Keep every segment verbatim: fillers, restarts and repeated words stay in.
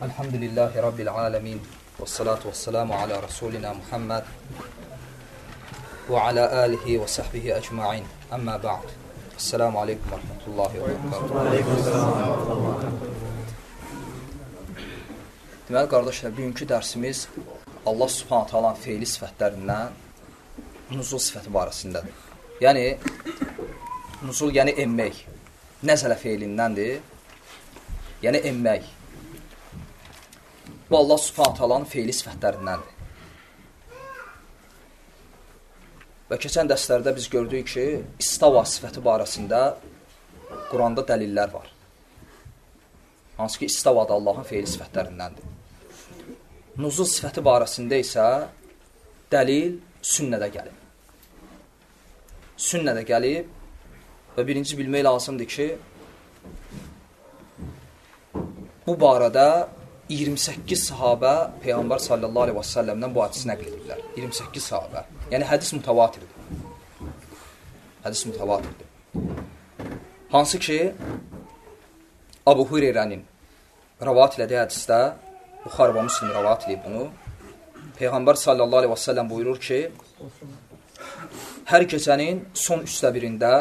Elhamdülillahi Rabbil alemin. Və salatu və selamu ala Rasulina Muhammed və ala alihi və sahbihi əcma'in. Əmmə ba'd. Esselamu aleykum və rahmetullahi və barakatuhu. Deməli, qardaşlar, bugünkü dərsimiz Allah subhanahu ta'ala feili sifətlərindən nuzul sifəti barəsindədir. Yəni, nuzul, yəni emmək. Nəzələ feilindəndir. Yəni, emmək. Bu, Allah subhanahu ta'alanın feili sifətlərindəndir. Və keçən dərslərdə biz gördük ki, istava sifəti barəsində Quranda dəlillər var. Hansı ki, istava da Allahın feili sifətlərindəndir. Nuzul sifəti barəsində isə dəlil sünnədə gəlib. Sünnədə gəlib və birinci bilmək lazımdır ki, bu barədə iyirmi səkkiz sahabə Peyğəmbər sallallahu aleyhi və səlləmdən bu hədisi nəql edirlər. iyirmi səkkiz sahabə. Yəni, hədis mütəvatirdir. Hədis mütəvatirdir. Hansı ki, Abu Hüreyrənin rəvat elədiyi hədisdə, Buxar və Müslim rəvat eləyib bunu, Peyğəmbər sallallahu aleyhi və səlləm buyurur ki, hər gecənin son üçdə birində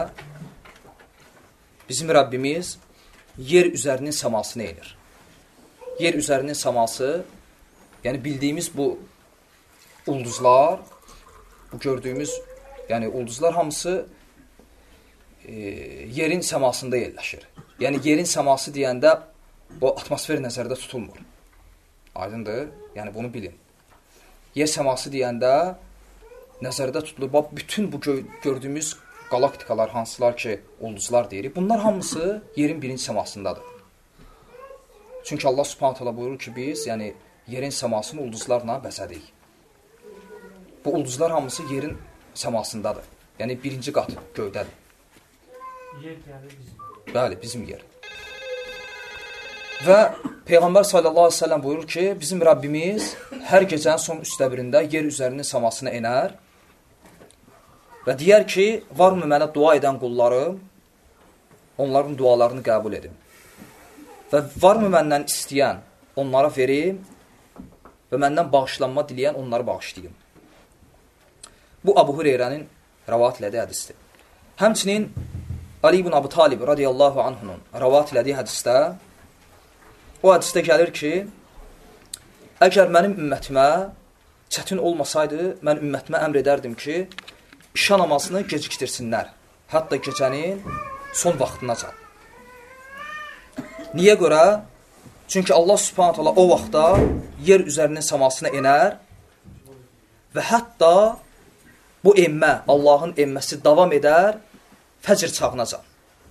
bizim Rəbbimiz yer üzərinin səmasını elir. Yer üzərinin səması, yəni bildiyimiz bu ulduzlar, bu gördüyümüz, yəni ulduzlar hamısı e, yerin səmasında yerləşir. Yəni yerin səması deyəndə o atmosfer nəzərdə tutulmur. Aydındır? Yəni bunu bilin. Yer səması deyəndə nəzərdə tutulur. Bax, bütün bu gö gördüyümüz qalaktikalar, hansılar ki, ulduzlar deyirik, bunlar hamısı yerin birinci səmasındadır. Çünki Allah subhanahu ta'ala buyurur ki, biz yəni yerin səmasını ulduzlarla bəzədik. Bu ulduzlar hamısı yerin səmasındadır. Yəni birinci qat göydədir. Yer yəni bizim. Bəli, bizim yer. Və Peyğəmbər sallallahu aleyhi ve sellem buyurur ki, bizim Rəbbimiz hər gecənin son üçdə birində yer üzərinin səmasına enər və deyər ki, varmı mənə dua edən qullarım, onların dualarını qəbul edim. Və varmı məndən istəyən, onlara verim və məndən bağışlanma diləyən, onları bağışlayım. Bu, Abu Hüreyrənin rəvat elədiyi hədisdir. Həmçinin Ali ibn Abi Talib radiyallahu anhunun rəvat elədiyi hədisdə, o hədisdə gəlir ki, əgər mənim ümmətimə çətin olmasaydı, mən ümmətimə əmr edərdim ki, işə namazını gecikdirsinlər, hətta gecənin son vaxtınacan. Niyə görə? Çünki Allah subhanahu ta'ala o vaxtda yer üzərinin səmasına enər və hətta bu emmə, Allahın emməsi davam edər fəcr çağınacan.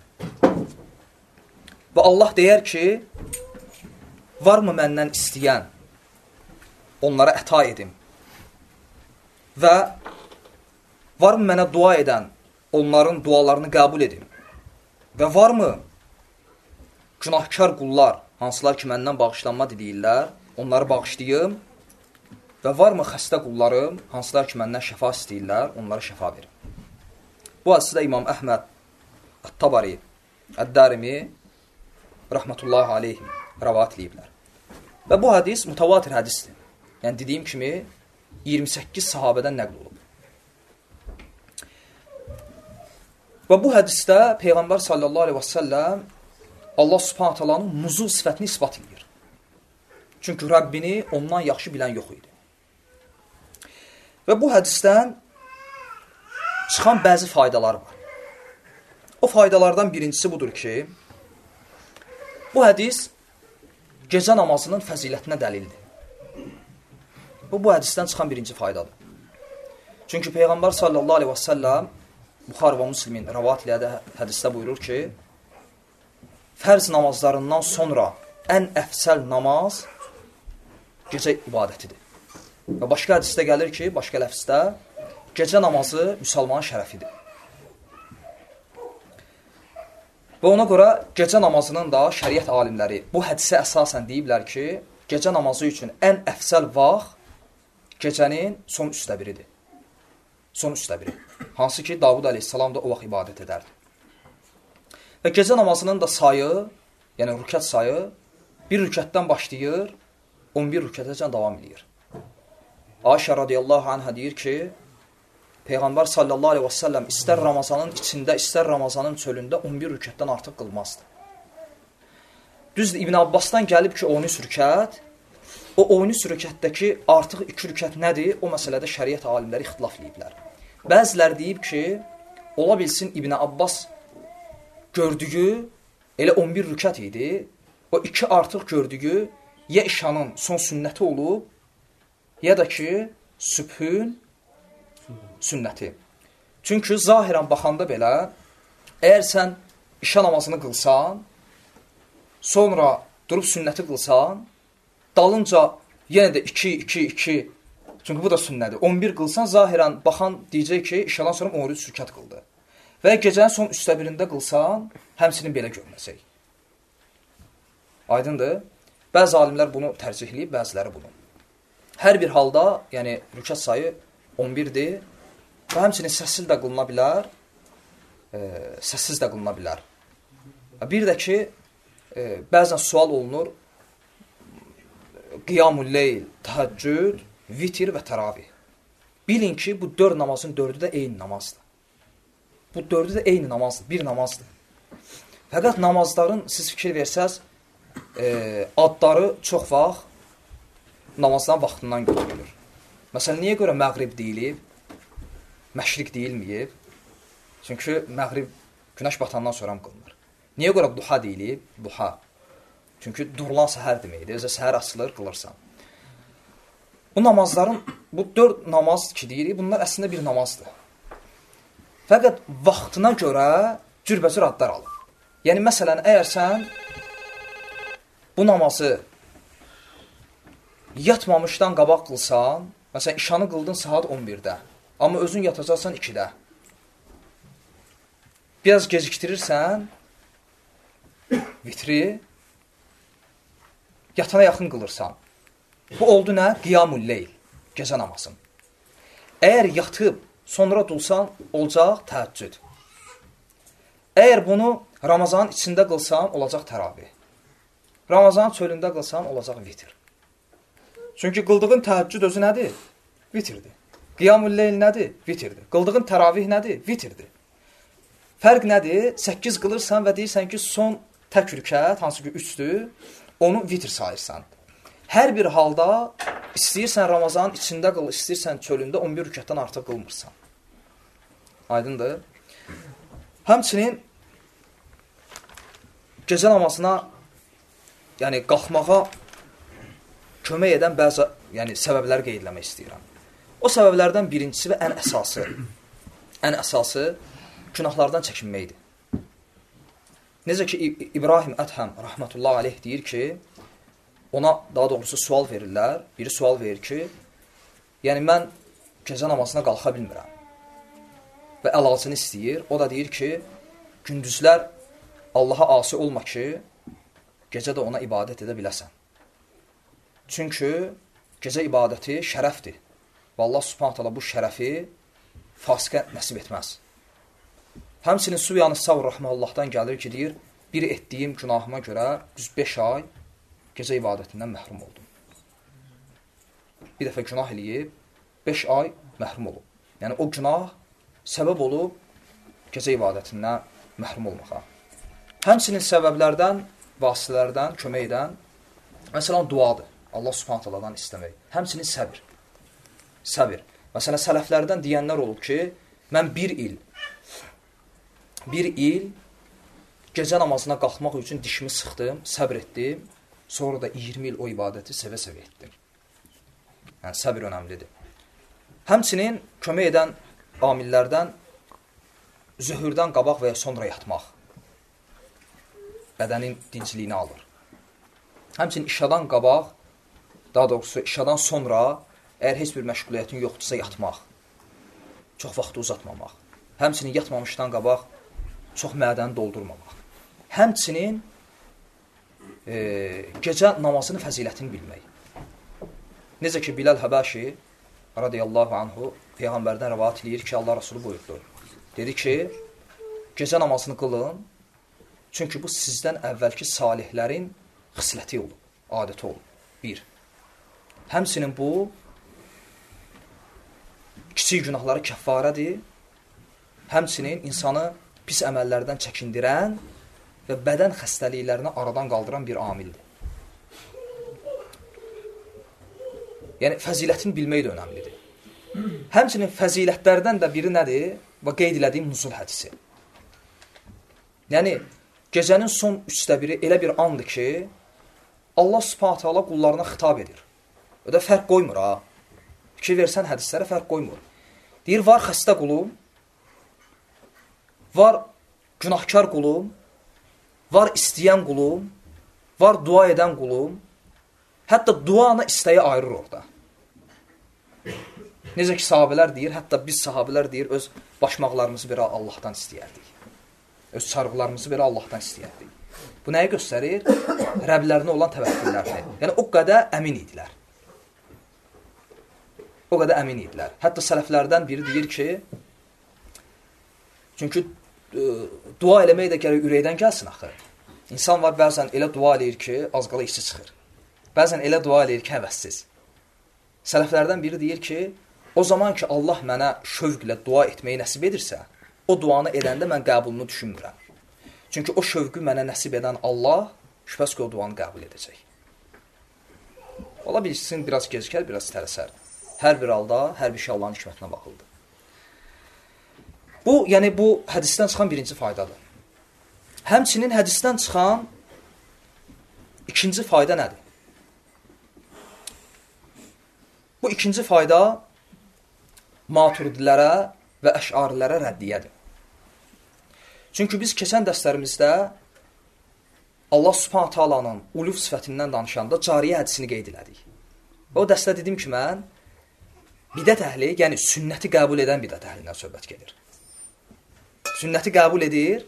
Və Allah deyər ki, varmı məndən istəyən, onlara əta edim və varmı mənə dua edən, onların dualarını qəbul edim və varmı günahkar qullar, hansılar ki, məndən bağışlanma diləyirlər, onları bağışlayım və varmı xəstə qullarım, hansılar ki, məndən şəfa istəyirlər, onlara şəfa verim. Bu hədisdə İmam Əhməd, Ət-Tabari, Əd-Darimi, rəhmətullahi aleyhim, rəvat eləyiblər. Və bu hədis mütəvatir hədisdir. Yəni, dediyim kimi, iyirmi səkkiz sahabədən nəql olub. Və bu hədisdə Peyğəmbər sallallahu aleyhi və səlləm Allah subhanahu ta'alanın nuzul sifətini isbat edir. Çünki Rəbbini ondan yaxşı bilən yox idi. Və bu hədisdən çıxan bəzi faydalar var. O faydalardan birincisi budur ki, bu hədis gecə namazının fəzilətinə dəlildir. Bu, bu hədisdən çıxan birinci faydadır. Çünki Peyğəmbər sallallahu aleyhi və səlləm Buxar və Müslimin rəvat elədiyi hədisdə buyurur ki, fərz namazlarından sonra ən əfsəl namaz gecə ibadətidir. Və başqa hədisdə gəlir ki, başqa ləfsdə, gecə namazı müsəlmanın şərəfidir. Və ona görə gecə namazının da şəriət alimləri bu hədisə əsasən deyiblər ki, gecə namazı üçün ən əfsəl vaxt gecənin son üçdə biridir. Son üçdə biri. Hansı ki, Davud əleyhissalam da o vaxt ibadət edərdi. Və gecə namazının da sayı, yəni rükət sayı bir rükətdən başlayır, on bir rükətəcən davam edir. Ayşə radiyallahu anhə deyir ki, Peyğəmbər sallallahu aleyhi və səlləm istər Ramazanın içində, istər Ramazanın çölündə on bir rükətdən artıq qılmazdı. Düzdür, İbn Abbasdan gəlib ki, on üç rükət, o on üç rükətdəki artıq iki rükət nədir? O məsələdə şəriət alimləri ixtilaf ediblər. Bəzilər deyib ki, ola bilsin İbn Abbas gördüyü elə on bir rükət idi, o iki artıq gördüyü ya işanın son sünnəti olub, ya da ki, sübhün sünnəti. Çünki zahirən baxanda belə, əgər sən işa namazını qılsan, sonra durub sünnəti qılsan, dalınca yenə də iki, iki, iki, çünki bu da sünnədir. on bir qılsan, zahirən baxan deyəcək ki, işadan sonra on üç rükət qıldı. Və gecənin son üçdə birində qılsan, həmsinin belə görməsək. Aydındır. Bəzi alimlər bunu tərcihləyib, bəziləri bunu. Hər bir halda, yəni rükət sayı on birdir və həmçinin səssiz də qılına bilər, e, səssiz də qılına bilər. Bir də ki, e, bəzən sual olunur, qiyamul leyl, təheccüd, vitir və təravih. Bilin ki, bu dörd namazın dördü də eyni namazdır. Bu dördü də eyni namazdır, bir namazdır. Fəqət namazların, siz fikir versəz, e, adları çox vaxt namazdan vaxtından götürülür. Məsələn, niyə görə məğrib deyilib, məşriq deyilməyib? Çünki məğrib günəş batandan sonra mı qılınır? Niyə görə duha deyilib? Duha. Çünki durulan səhər deməkdir. Özə səhər açılır, qılırsan. Bu namazların, bu dörd namaz ki deyirik, bunlar əslində bir namazdır. Fəqət vaxtına görə cürbəcür adlar alır. Yəni, məsələn, əgər sən bu namazı yatmamışdan qabaq qılsan, məsələn, işanı qıldın saat on birdə, amma özün yatacaqsan ikidə. Biraz gecikdirirsən, vitri, yatana yaxın qılırsan. Bu oldu nə? Qiyamul leyl, gecə namazın. Əgər yatıb, sonra dulsan, olacaq təheccüd. Əgər bunu Ramazanın içində qılsan, olacaq təravih. Ramazanın çölündə qılsan, olacaq vitir. Çünki qıldığın təheccüd özü nədir? Vitirdir. Qiyamul leyl nədir? Vitirdir. Qıldığın təravih nədir? Vitirdir. Fərq nədir? səkkiz qılırsan və deyirsən ki, son tək rükət, hansı ki üçdür, onu vitir sayırsan. Hər bir halda istəyirsən Ramazanın içində qıl, istəyirsən çölündə on bir rükətdən artıq qılmırsan. Aydındır. Həmçinin gecə namazına, yəni qalxmağa kömək edən bəzi yəni, səbəbləri qeydləmək istəyirəm. O səbəblərdən birincisi və ən əsası, ən əsası günahlardan çəkinməkdir. Necə ki, İbrahim Ədhəm, rəhmətullah aleyh, deyir ki, ona daha doğrusu sual verirlər. Biri sual verir ki, yəni mən gecə namazına qalxa bilmirəm və əlacını istəyir. O da deyir ki, gündüzlər Allaha asi olma ki, gecə də ona ibadət edə biləsən. Çünki gecə ibadəti şərəfdir və Allah subhanət hala bu şərəfi fasiqə nəsib etməz. Həmçinin Sübyan-ı Savr rəhməllahdan gəlir ki, deyir, bir etdiyim günahıma görə düz beş ay gecə ibadətindən məhrum oldum. Bir dəfə günah eləyib, beş ay məhrum olub. Yəni, o günah səbəb olub gecə ibadətindən məhrum olmağa. Həmçinin səbəblərdən, vasitələrdən, kömək edən, məsələn, duadır. Allah subhanət haladan istəmək. Həmçinin səbir. Səbir. Məsələn, sələflərdən deyənlər olub ki, mən bir il, bir il gecə namazına qalxmaq üçün dişimi sıxdım, səbr etdim, sonra da iyirmi il o ibadəti sevə-sevə etdim. Yəni, səbir önəmlidir. Həmçinin kömək edən amillərdən zöhürdən qabaq və ya sonra yatmaq. Bədənin dincliyini alır. Həmçinin işadan qabaq, daha doğrusu işadan sonra, əgər heç bir məşğuliyyətin yoxdursa yatmaq. Çox vaxtı uzatmamaq. Həmçinin yatmamışdan qabaq, çox mədəni doldurmamaq. Həmçinin e, gecə namazının fəzilətini bilmək. Necə ki, Bilal Həbəşi radiyallahu anhu Peyğəmbərdən rəvat eləyir ki, Allah Rasulü buyurdu. Dedi ki, gecə namazını qılın, çünki bu sizdən əvvəlki salihlərin xisləti olub. adəti olub. Bir. Həmsinin bu kiçik günahları kəffarədir. Həmsinin insanı pis əməllərdən çəkindirən və bədən xəstəliklərini aradan qaldıran bir amildir. Yəni, fəzilətini bilmək də önəmlidir. Həmçinin fəzilətlərdən də biri nədir? Və qeyd elədiyim nuzul hədisi. Yəni, gecənin son üçdə biri elə bir andır ki, Allah subhanət hala qullarına xitab edir. O da fərq qoymur, ha. Fikir versən hədislərə fərq qoymur. Deyir, var xəstə qulum, var günahkar qulum, var istəyən qulum, var dua edən qulum, hətta duana istəyi ayırır orada. Necə ki, sahabələr deyir, hətta biz sahabələr deyir, öz başmaqlarımızı belə Allahdan istəyərdik. Öz çarqlarımızı belə Allahdan istəyərdik. Bu nəyi göstərir? Rəblərinə olan təvəkküllərini. Yəni, o qədər əmin idilər. O qədər əmin idilər. Hətta sələflərdən biri deyir ki, çünki e, dua eləmək də gərək ürəkdən gəlsin axı. İnsan var, bəzən elə dua eləyir ki, az qala işçi çıxır. Bəzən elə dua eləyir ki, həvəssiz. Sələflərdən biri deyir ki, o zaman ki, Allah mənə şövqlə dua etməyi nəsib edirsə, o duanı edəndə mən qəbulunu düşünmürəm. Çünki o şövqü mənə nəsib edən Allah şübhəs ki, o duanı qəbul edəcək. Ola bilsin, biraz gecikər, biraz tələsər. Hər bir halda, hər bir şey Allahın hikmətinə baxıldı. Bu, yəni bu hədisdən çıxan birinci faydadır. Həmçinin hədisdən çıxan ikinci fayda nədir? Bu ikinci fayda maturidilərə və əşarilərə rəddiyədir. Çünki biz keçən dərslərimizdə Allah subhanət halanın uluf sifətindən danışanda cariyə hədisini qeyd elədik. O dərsdə dedim ki, mən bidət əhli, yəni sünnəti qəbul edən bidət əhlindən söhbət gedir. Sünnəti qəbul edir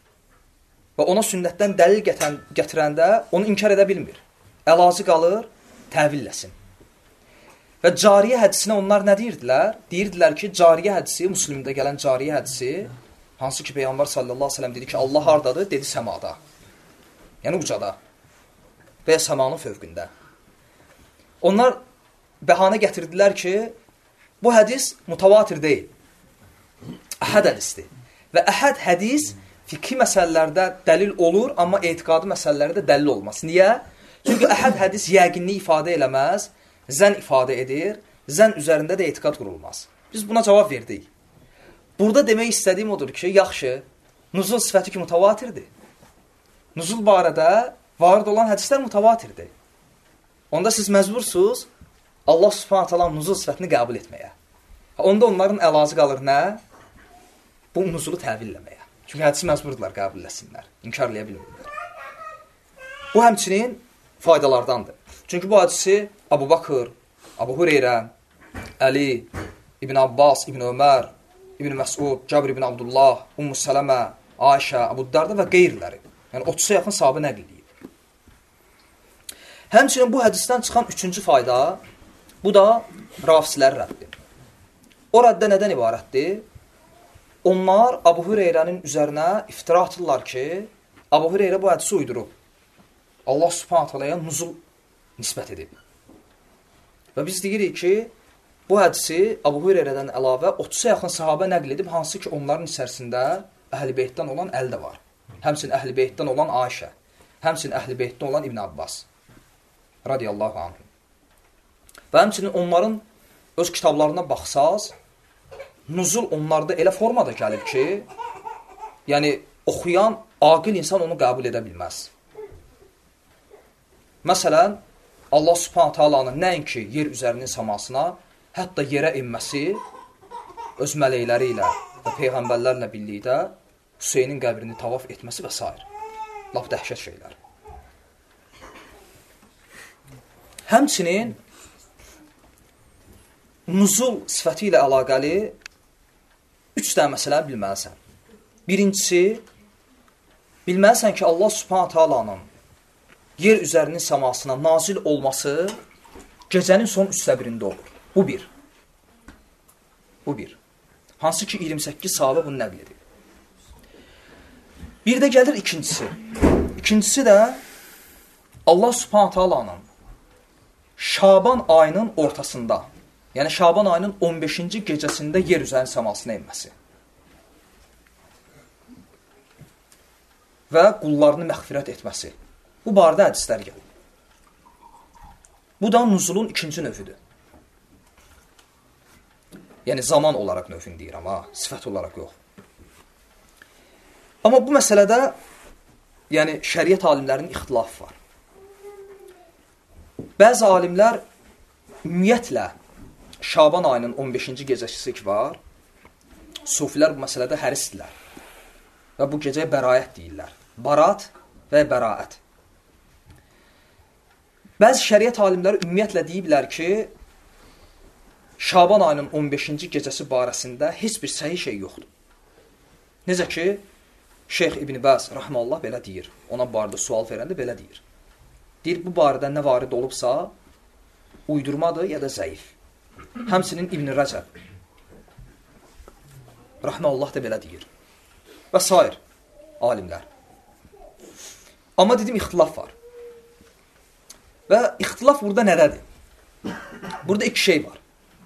və ona sünnətdən dəlil gətirəndə onu inkar edə bilmir. Əlazı qalır, təvilləsin. Və cariyə hədisinə onlar nə deyirdilər? Deyirdilər ki, cariyə hədisi, Müslimdə gələn cariyə hədisi, hansı ki, Peyğəmbər sallallahu aleyhi ve sellem dedi ki, Allah hardadır? Dedi, səmada. Yəni, ucada. Və səmanın fövqündə. Onlar bəhanə gətirdilər ki, bu hədis mutavatir deyil. Əhəd hədisdir. Və əhəd hədis fikri məsələlərdə dəlil olur, amma etiqadi məsələlərdə dəlil olmaz. Niyə? Çünki əhəd hədis yəqinlik ifadə eləməz, zən ifadə edir, zən üzərində də etiqad qurulmaz. Biz buna cavab verdik. Burada demək istədiyim odur ki, yaxşı, nuzul sifəti ki, mutavatirdir. Nuzul barədə varid olan hədislər mutavatirdir. Onda siz məcbursuz Allah subhanət hala nuzul sifətini qəbul etməyə. Onda onların əlazı qalır nə? Bu nuzulu təvilləməyə. Çünki hədisi məcburdurlar qəbul etsinlər, inkarlaya bilmirlər. Bu həmçinin faydalardandır. Çünki bu hədisi Abu Bakır, Abu Hüreyrə, Əli, İbn Abbas, İbn Ömər, İbn Məsud, Cabir ibn Abdullah, Ummu Sələmə, Ayşə, Abu Darda və qeyriləri. Yəni otuza yaxın sahabə nəql edib. Həmçinin bu hədisdən çıxan üçüncü fayda, bu da rafislər rəddir. O rəddə nədən ibarətdir? Onlar Abu Hüreyrənin üzərinə iftira atırlar ki, Abu Hüreyrə bu hədisi uydurub. Allah subhanət halaya nuzul nisbət edib. Və biz deyirik ki, bu hədisi Abu Hüreyrədən əlavə otuza yaxın sahabə nəql edib, hansı ki, onların içərisində Əhl-i Beytdən olan Əl də var. Həmçinin Əhl-i Beytdən olan Ayşə, həmçinin Əhl-i Beytdən olan İbn Abbas radiyallahu anhum. Və həmçinin onların öz kitablarına baxsaz, nuzul onlarda elə formada gəlib ki, yəni oxuyan, aqil insan onu qəbul edə bilməz. Məsələn, Allah subhanət halanın nəinki yer üzərinin səmasına, hətta yerə inməsi öz mələkləri ilə və peyğəmbərlərlə birlikdə Hüseynin qəbrini tavaf etməsi və s. Laf dəhşət şeylər. Həmçinin nuzul sifəti ilə əlaqəli üç dənə məsələ bilməlisən. Birincisi, bilməlisən ki, Allah subhanət halanın yer üzərinin səmasına nazil olması gecənin son üçdə birində olur. Bu bir. Bu bir. Hansı ki, iyirmi səkkiz sahabə bunu nəql edir. Bir də gəlir ikincisi. İkincisi də Allah Subhanahu taalanın Şaban ayının ortasında, yəni Şaban ayının on beşinci gecəsində yer üzərinin səmasına inməsi və qullarını məğfirət etməsi. Bu barədə hədislər gəlir. Bu da nuzulun ikinci növüdür. Yəni zaman olaraq növünü deyirəm, ha, sifət olaraq yox. Amma bu məsələdə yəni şəriət alimlərinin ixtilafı var. Bəzi alimlər ümumiyyətlə Şaban ayının on beşinci gecəsi ki var, sufilər bu məsələdə hərisdirlər və bu gecəyə bəraət deyirlər. Barat və bəraət. Bəzi şəriət alimləri ümumiyyətlə deyiblər ki, Şaban ayının on beşinci gecəsi barəsində heç bir səhih şey yoxdur. Necə ki, Şeyx İbn Bəz rəhməllah belə deyir. Ona barədə sual verəndə belə deyir. Deyir, bu barədə nə varid olubsa, uydurmadır ya da zəif. Həmsinin İbn Rəcəb rəhməllah da belə deyir. Və sair alimlər. Amma dedim, ixtilaf var. Və ixtilaf burada nədədir? Burada iki şey var.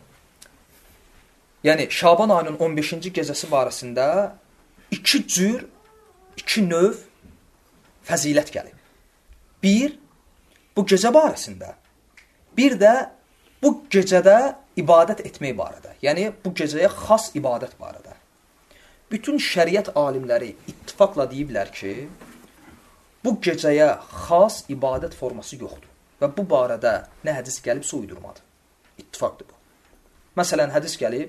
Yəni, Şaban ayının on beşinci gecəsi barəsində iki cür, iki növ fəzilət gəlib. Bir, bu gecə barəsində. Bir də bu gecədə ibadət etmək barədə. Yəni, bu gecəyə xas ibadət barədə. Bütün şəriət alimləri ittifaqla deyiblər ki, bu gecəyə xas ibadət forması yoxdur. Və bu barədə nə hədis gəlibsə uydurmadır. İttifaqdır bu. Məsələn, hədis gəlib,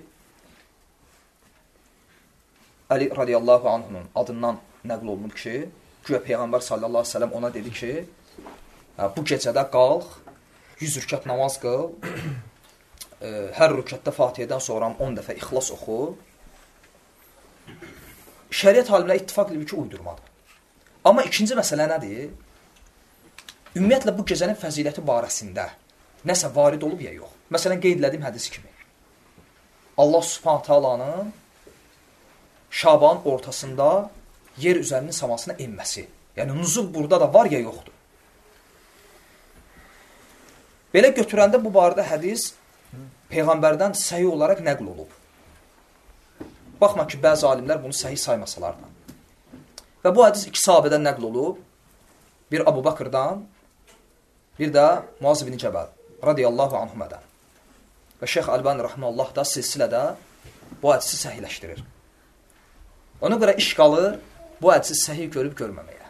Əli radiyallahu anhunun adından nəql olunub ki, güya Peyğəmbər sallallahu aleyhi ve sellem ona dedi ki, bu gecədə qalx, yüz rükət namaz qıl, hər rükətdə Fatihədən sonra on dəfə ixlas oxu. Şəriət alimləri ittifaq edib ki, uydurmadır. Amma ikinci məsələ nədir? Ümumiyyətlə, bu gecənin fəziləti barəsində nəsə varid olub ya yox. Məsələn, qeyd edilədiyim hədis kimi. Allah Subhanahu taalanın Şabanın ortasında yer üzərinin səmasına enməsi. Yəni, nuzul burada da var ya yoxdur. Belə götürəndə bu barədə hədis Peyğəmbərdən səhih olaraq nəql olub. Baxma ki, bəzi alimlər bunu səhih saymasalar da. Və bu hədis iki sahabədən nəql olub. Bir Abu Bakırdan, bir də Muaz ibn Cəbəl radiyallahu anhumədən. Və Şeyx Əlbani rəhməllah da silsilədə bu hədisi səhihləşdirir. Ona görə iş qalır bu hədisi səhih görüb görməməyə.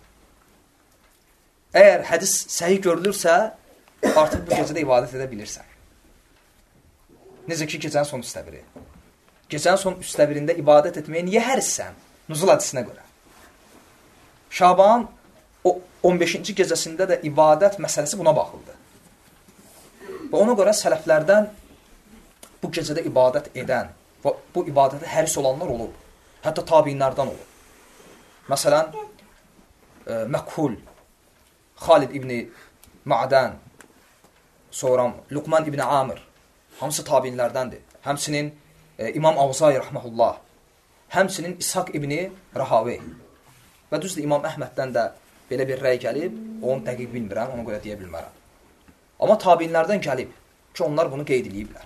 Əgər hədis səhih görülürsə, artıq bu gecədə ibadət edə bilirsən. Necə ki, gecənin son üstəbiri. Gecənin son üstəbirində ibadət etməyə niyə hərissən? Nuzul hədisinə görə. Şaban o on beşinci gecəsində də ibadət məsələsi buna baxıldı. Və ona görə sələflərdən bu gecədə ibadət edən, bu ibadətə həris olanlar olub. Hətta tabiinlərdən olub. Məsələn, e, Məkhul, Xalid ibn Ma'dən, sonra Luqman ibn Amir, hamısı tabiinlərdəndir. Həmsinin e, İmam Avzai rəhməhullah, həmsinin İshaq ibn Rahavi və düzdür, İmam Əhməddən də belə bir rəy gəlib, onu dəqiq bilmirəm, ona görə deyə bilmərəm. Amma tabiinlərdən gəlib ki, onlar bunu qeyd ediblər.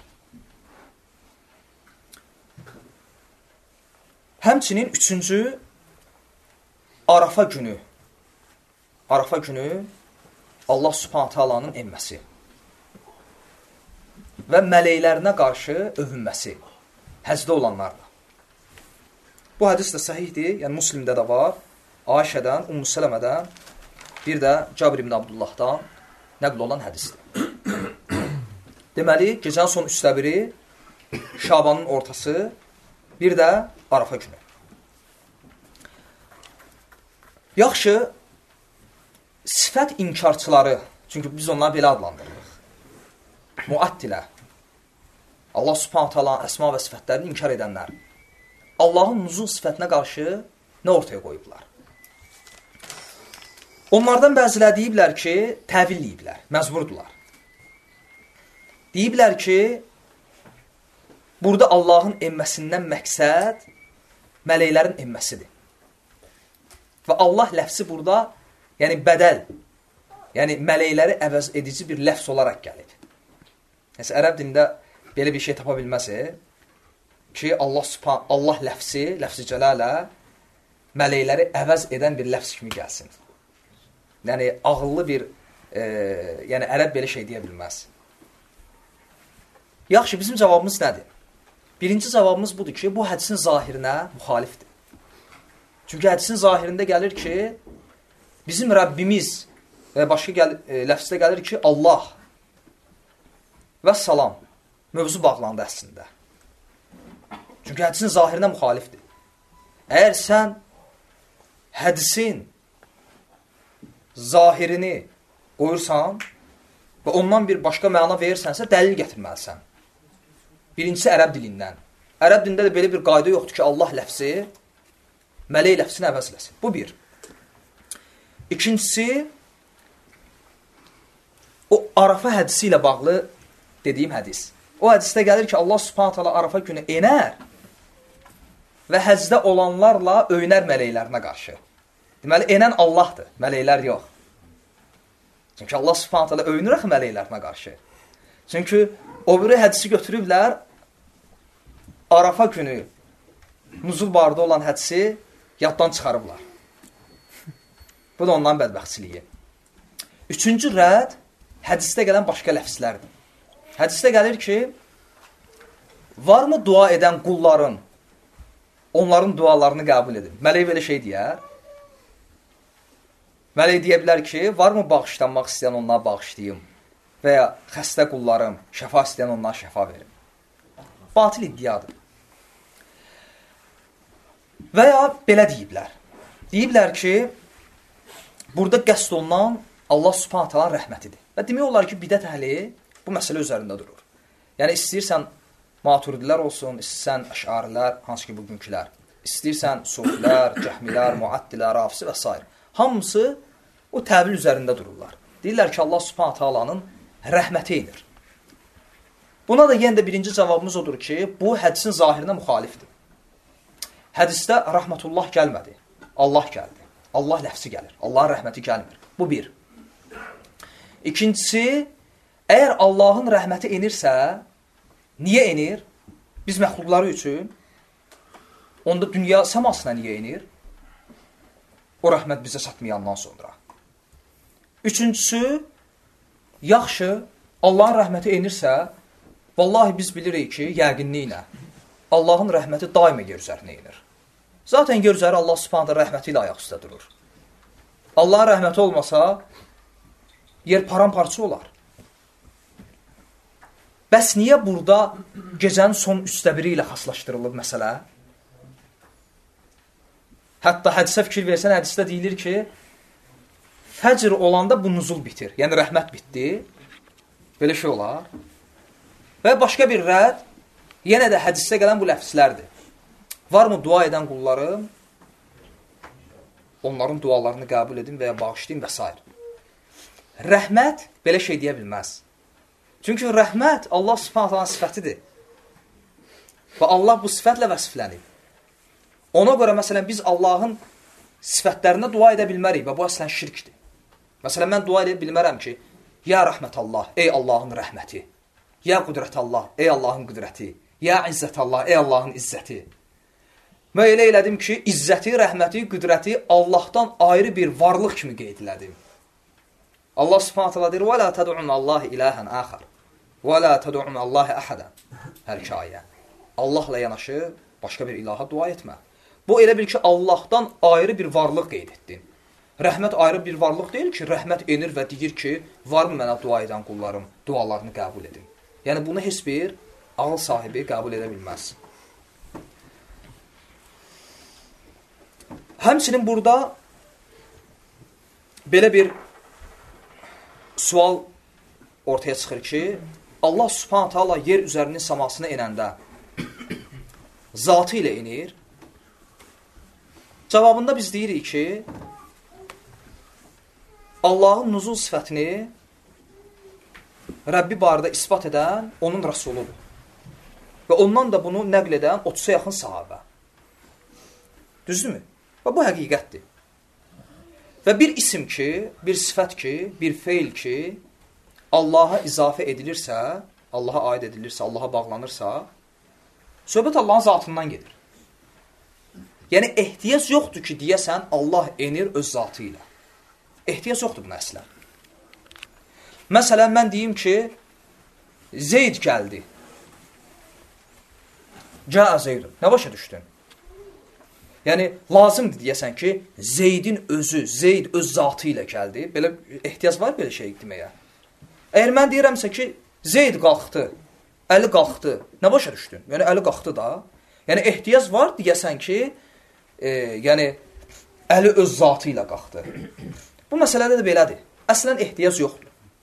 Həmçinin üçüncü Arafa günü, Arafa günü Allah Subhanahu taalanın enməsi və mələklərinə qarşı övünməsi həcdə olanlarla. Bu hədis də səhihdir, yəni Müslimdə də var, Ayşədən, Ümmü Sələmədən, bir də Cabir ibn Abdullahdan nəql olan hədisdir. Deməli, gecənin son üstəbiri, Şabanın ortası, bir də Arafa günü. Yaxşı, sifət inkarçıları, çünki biz onları belə adlandırırıq. Muattilə, Allah Subhanahu taala əsma və sifətlərini inkar edənlər, Allahın nuzul sifətinə qarşı nə ortaya qoyublar? Onlardan bəziləri deyiblər ki, təvil deyiblər, məzburdular. Deyiblər ki, burada Allahın enməsindən məqsəd mələklərin enməsidir. Və Allah ləfsi burada, yəni bədəl, Yəni, mələkləri əvəz edici bir ləfz olaraq gəlib. Nəsə, ərəb dində belə bir şey tapa bilməsi ki, Allah, subhan, Allah ləfsi, ləfzi cəlalə mələkləri əvəz edən bir ləfz kimi gəlsin. Yəni, ağıllı bir, e, yəni ərəb belə şey deyə bilməz. Yaxşı, bizim cavabımız nədir? Birinci cavabımız budur ki, bu hədisin zahirinə müxalifdir. Çünki hədisin zahirində gəlir ki, bizim Rəbbimiz və başqa gəl, e, ləfsdə gəlir ki, Allah və salam mövzu bağlandı əslində. Çünki hədisin zahirinə müxalifdir. Əgər sən hədisin zahirini qoyursan və ondan bir başqa məna verirsənsə, dəlil gətirməlisən. Birincisi ərəb dilindən. Ərəb dilində də belə bir qayda yoxdur ki, Allah ləfsi mələk ləfsini əvəzləsin. Bu bir. İkincisi, o Arafa hədisi ilə bağlı dediyim hədis. O hədisdə gəlir ki, Allah subhanahu ta'ala Arafa günü enər və həcdə olanlarla öyünər mələklərinə qarşı. Deməli, enən Allahdır, mələklər yox. Çünki Allah subhanahu ta'ala öyünür axı mələklərinə qarşı. Çünki o biri hədisi götürüblər, Arafa günü nuzul barədə olan hədisi yaddan çıxarıblar. Bu da ondan bədbəxtçiliyi. Üçüncü rədd, hədisdə gələn başqa ləfslərdir. Hədisdə gəlir ki, varmı dua edən qulların, onların dualarını qəbul edin? Mələk belə şey deyər. Mələk deyə bilər ki, varmı bağışlanmaq istəyən onlara bağışlayayım və ya xəstə qullarım, şəfa istəyən onlara şəfa verim. Batil iddiadır. Və ya belə deyiblər. Deyiblər ki, burada qəsd olunan Allah subhanahu ta'ala rəhmətidir. Və demək olar ki, bidət əhli bu məsələ üzərində durur. Yəni, istəyirsən maturidilər olsun, istəyirsən əşarilər, hansı ki, bugünkülər, istəyirsən sufilər, cəhmilər, muaddilər, rafisi və s. Hamısı o təbil üzərində dururlar. Deyirlər ki, Allah subhanahu ta'alanın rəhməti inir. Buna da yenə də birinci cavabımız odur ki, bu hədisin zahirinə müxalifdir. Hədisdə rəhmətullah gəlmədi. Allah gəldi. Allah ləfsi gəlir. Allahın rəhməti gəlmir. Bu bir. İkincisi, əgər Allahın rəhməti enirsə, niyə enir? Biz məxluqları üçün. Onda dünya səmasına niyə enir? O rəhmət bizə çatmayandan sonra. Üçüncüsü, yaxşı, Allahın rəhməti enirsə, vallahi biz bilirik ki, yəqinliklə Allahın rəhməti daima yer üzərinə enir. Zaten yer üzəri Allah subhanahu rəhməti ilə ayaq üstə durur. Allahın rəhməti olmasa, yer paramparça olar. Bəs niyə burada gecənin son üçdə biri ilə xaslaşdırılıb məsələ? Hətta hədisə fikir versən, hədisdə deyilir ki, fəcr olanda bu nuzul bitir. Yəni, rəhmət bitdi. Belə şey olar. Və başqa bir rədd, yenə də hədisdə gələn bu ləfslərdir. Varmı dua edən qullarım, onların dualarını qəbul edin və ya bağışlayın və s. Rəhmət belə şey deyə bilməz. Çünki rəhmət Allah subhanahu ta'ala sifətidir. Və Allah bu sifətlə vəsiflənib. Ona görə, məsələn, biz Allahın sifətlərinə dua edə bilmərik və bu əslən şirkdir. Məsələn, mən dua edə bilmərəm ki, ya rəhmət Allah, ey Allahın rəhməti, ya qüdrət Allah, ey Allahın qüdrəti, ya izzət Allah, ey Allahın izzəti. Mən elə elədim ki, izzəti, rəhməti, qüdrəti Allahdan ayrı bir varlıq kimi qeyd elədim. Allah subhanahu ta'ala deyir, وَلَا تَدُعُمَ اللّٰهِ إِلَٰهًا آخَرٍ وَلَا تَدُعُمَ اللّٰهِ أَحَدًا Hər iki ayə. Allahla yanaşı başqa bir ilaha dua etmə. Bu elə bil ki, Allahdan ayrı bir varlıq qeyd etdin. Rəhmət ayrı bir varlıq deyil ki, rəhmət enir və deyir ki, var mı mənə dua edən qullarım, dualarını qəbul edin. Yəni, bunu heç bir ağıl sahibi qəbul edə bilməz. Həmçinin burada belə bir sual ortaya çıxır ki, Allah subhanahu ta'ala yer üzərinin səmasına enəndə zatı ilə enir. Cavabında biz deyirik ki, Allahın nuzul sifətini Rəbbi barədə ispat edən onun rəsuludur. Və ondan da bunu nəql edən otuza yaxın sahabə. Düzdürmü? Və bu həqiqətdir. Və bir isim ki, bir sifət ki, bir feil ki, Allaha izafə edilirsə, Allaha aid edilirsə, Allaha bağlanırsa, söhbət Allahın zatından gedir. Yəni, ehtiyac yoxdur ki, deyəsən, Allah enir öz zatı ilə. Ehtiyac yoxdur buna əslə. Məsələn, mən deyim ki, Zeyd gəldi. Cəə Zeydun. Nə başa düşdün? Yəni, lazımdır deyəsən ki, Zeydin özü, Zeyd öz zatı ilə gəldi. Belə ehtiyac var belə şey deməyə. Əgər mən deyirəmsə ki, Zeyd qalxdı, əli qalxdı. Nə başa düşdün? Yəni, əli qalxdı da. Yəni, ehtiyac var deyəsən ki, e, yəni, əli öz zatı ilə qalxdı. Bu məsələdə də belədir. Əslən ehtiyac yoxdur.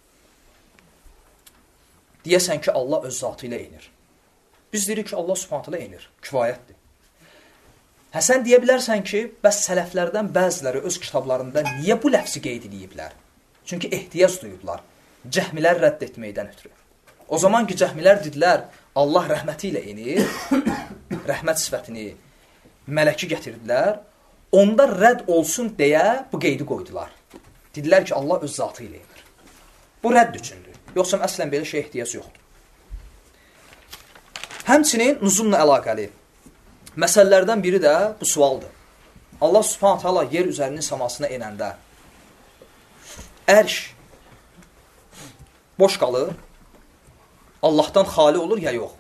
Deyəsən ki, Allah öz zatı ilə enir. Biz deyirik ki, Allah subhanət hələ enir. Kifayətdir. Hə, sən deyə bilərsən ki, bəs sələflərdən bəziləri öz kitablarında niyə bu ləfsi qeyd ediblər? Çünki ehtiyac duyublar. Cəhmilər rədd etməkdən ötürü. O zaman ki, cəhmilər dedilər, Allah rəhməti ilə enir, rəhmət sifətini, mələki gətirdilər, onda rədd olsun deyə bu qeydi qoydular. Dedilər ki, Allah öz zatı ilə enir. Bu rədd üçündür. Yoxsa əslən belə şey ehtiyac yoxdur. Həmçinin nüzumla əlaqəli məsələlərdən biri də bu sualdır. Allah subhanət hala yer üzərinin səmasına enəndə ərş boş qalır, Allahdan xali olur ya yox.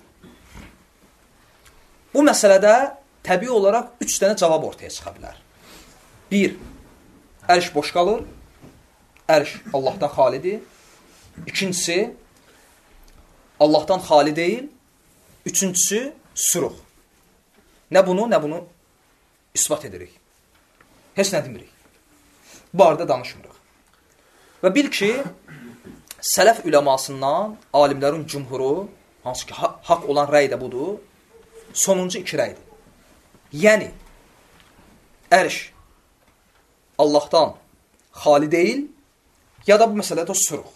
Bu məsələdə təbii olaraq üç dənə cavab ortaya çıxa bilər. Bir, ərş boş qalır, ərş Allahdan xalidir. İkincisi, Allahdan xali deyil. Üçüncüsü, suruq. Nə bunu, nə bunu isbat edirik. Heç nə demirik. Bu arada danışmırıq. Və bil ki, sələf üləmasından alimlərin cümhuru, hansı ki, haqq olan rəy də budur, sonuncu iki rəydir. Yəni, ərş Allahdan xali deyil, ya da bu məsələdə suruq.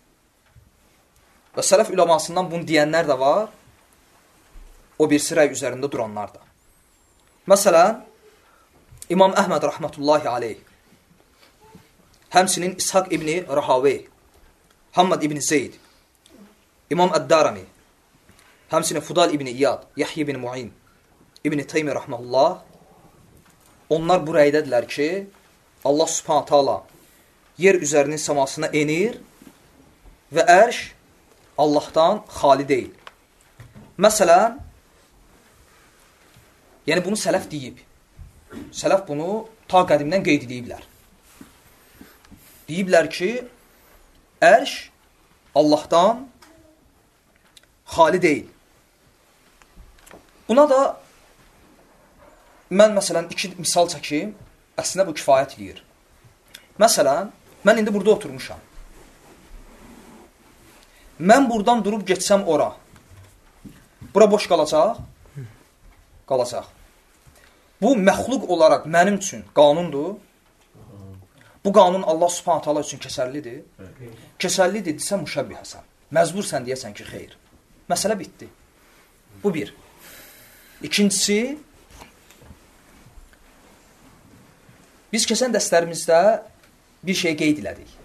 Və sələf üləmasından bunu deyənlər də var, o birisi rəy üzərində duranlar da. Məsələn, İmam Əhməd rəhmətullahi aleyh, həmsinin İshaq ibn Rahavey, Hammad ibn Zeyd, İmam Əd-Darami, həmsinin Fudal ibn İyad, Yahya ibn Mu'in, İbn Teymi rəhməhullah, onlar bu rəydədirlər ki, Allah subhanət hala yer üzərinin səmasına enir və ərş Allahdan xali deyil. Məsələn, yəni bunu sələf deyib. Sələf bunu ta qədimdən qeyd ediblər. Deyiblər ki, ərş Allahdan xali deyil. Buna da mən məsələn iki misal çəkim, əslində bu kifayət edir. Məsələn, mən indi burada oturmuşam. Mən buradan durub geçsəm ora. Bura boş qalacaq? Qalacaq. Bu məxluq olaraq mənim üçün qanundur. Bu qanun Allah subhanət hala üçün kəsərlidir. Kəsərlidir desə müşəbbihəsən. Məzbursən deyəsən ki, xeyr. Məsələ bitdi. Bu bir. İkincisi, biz keçən dərslərimizdə bir şey qeyd elədik.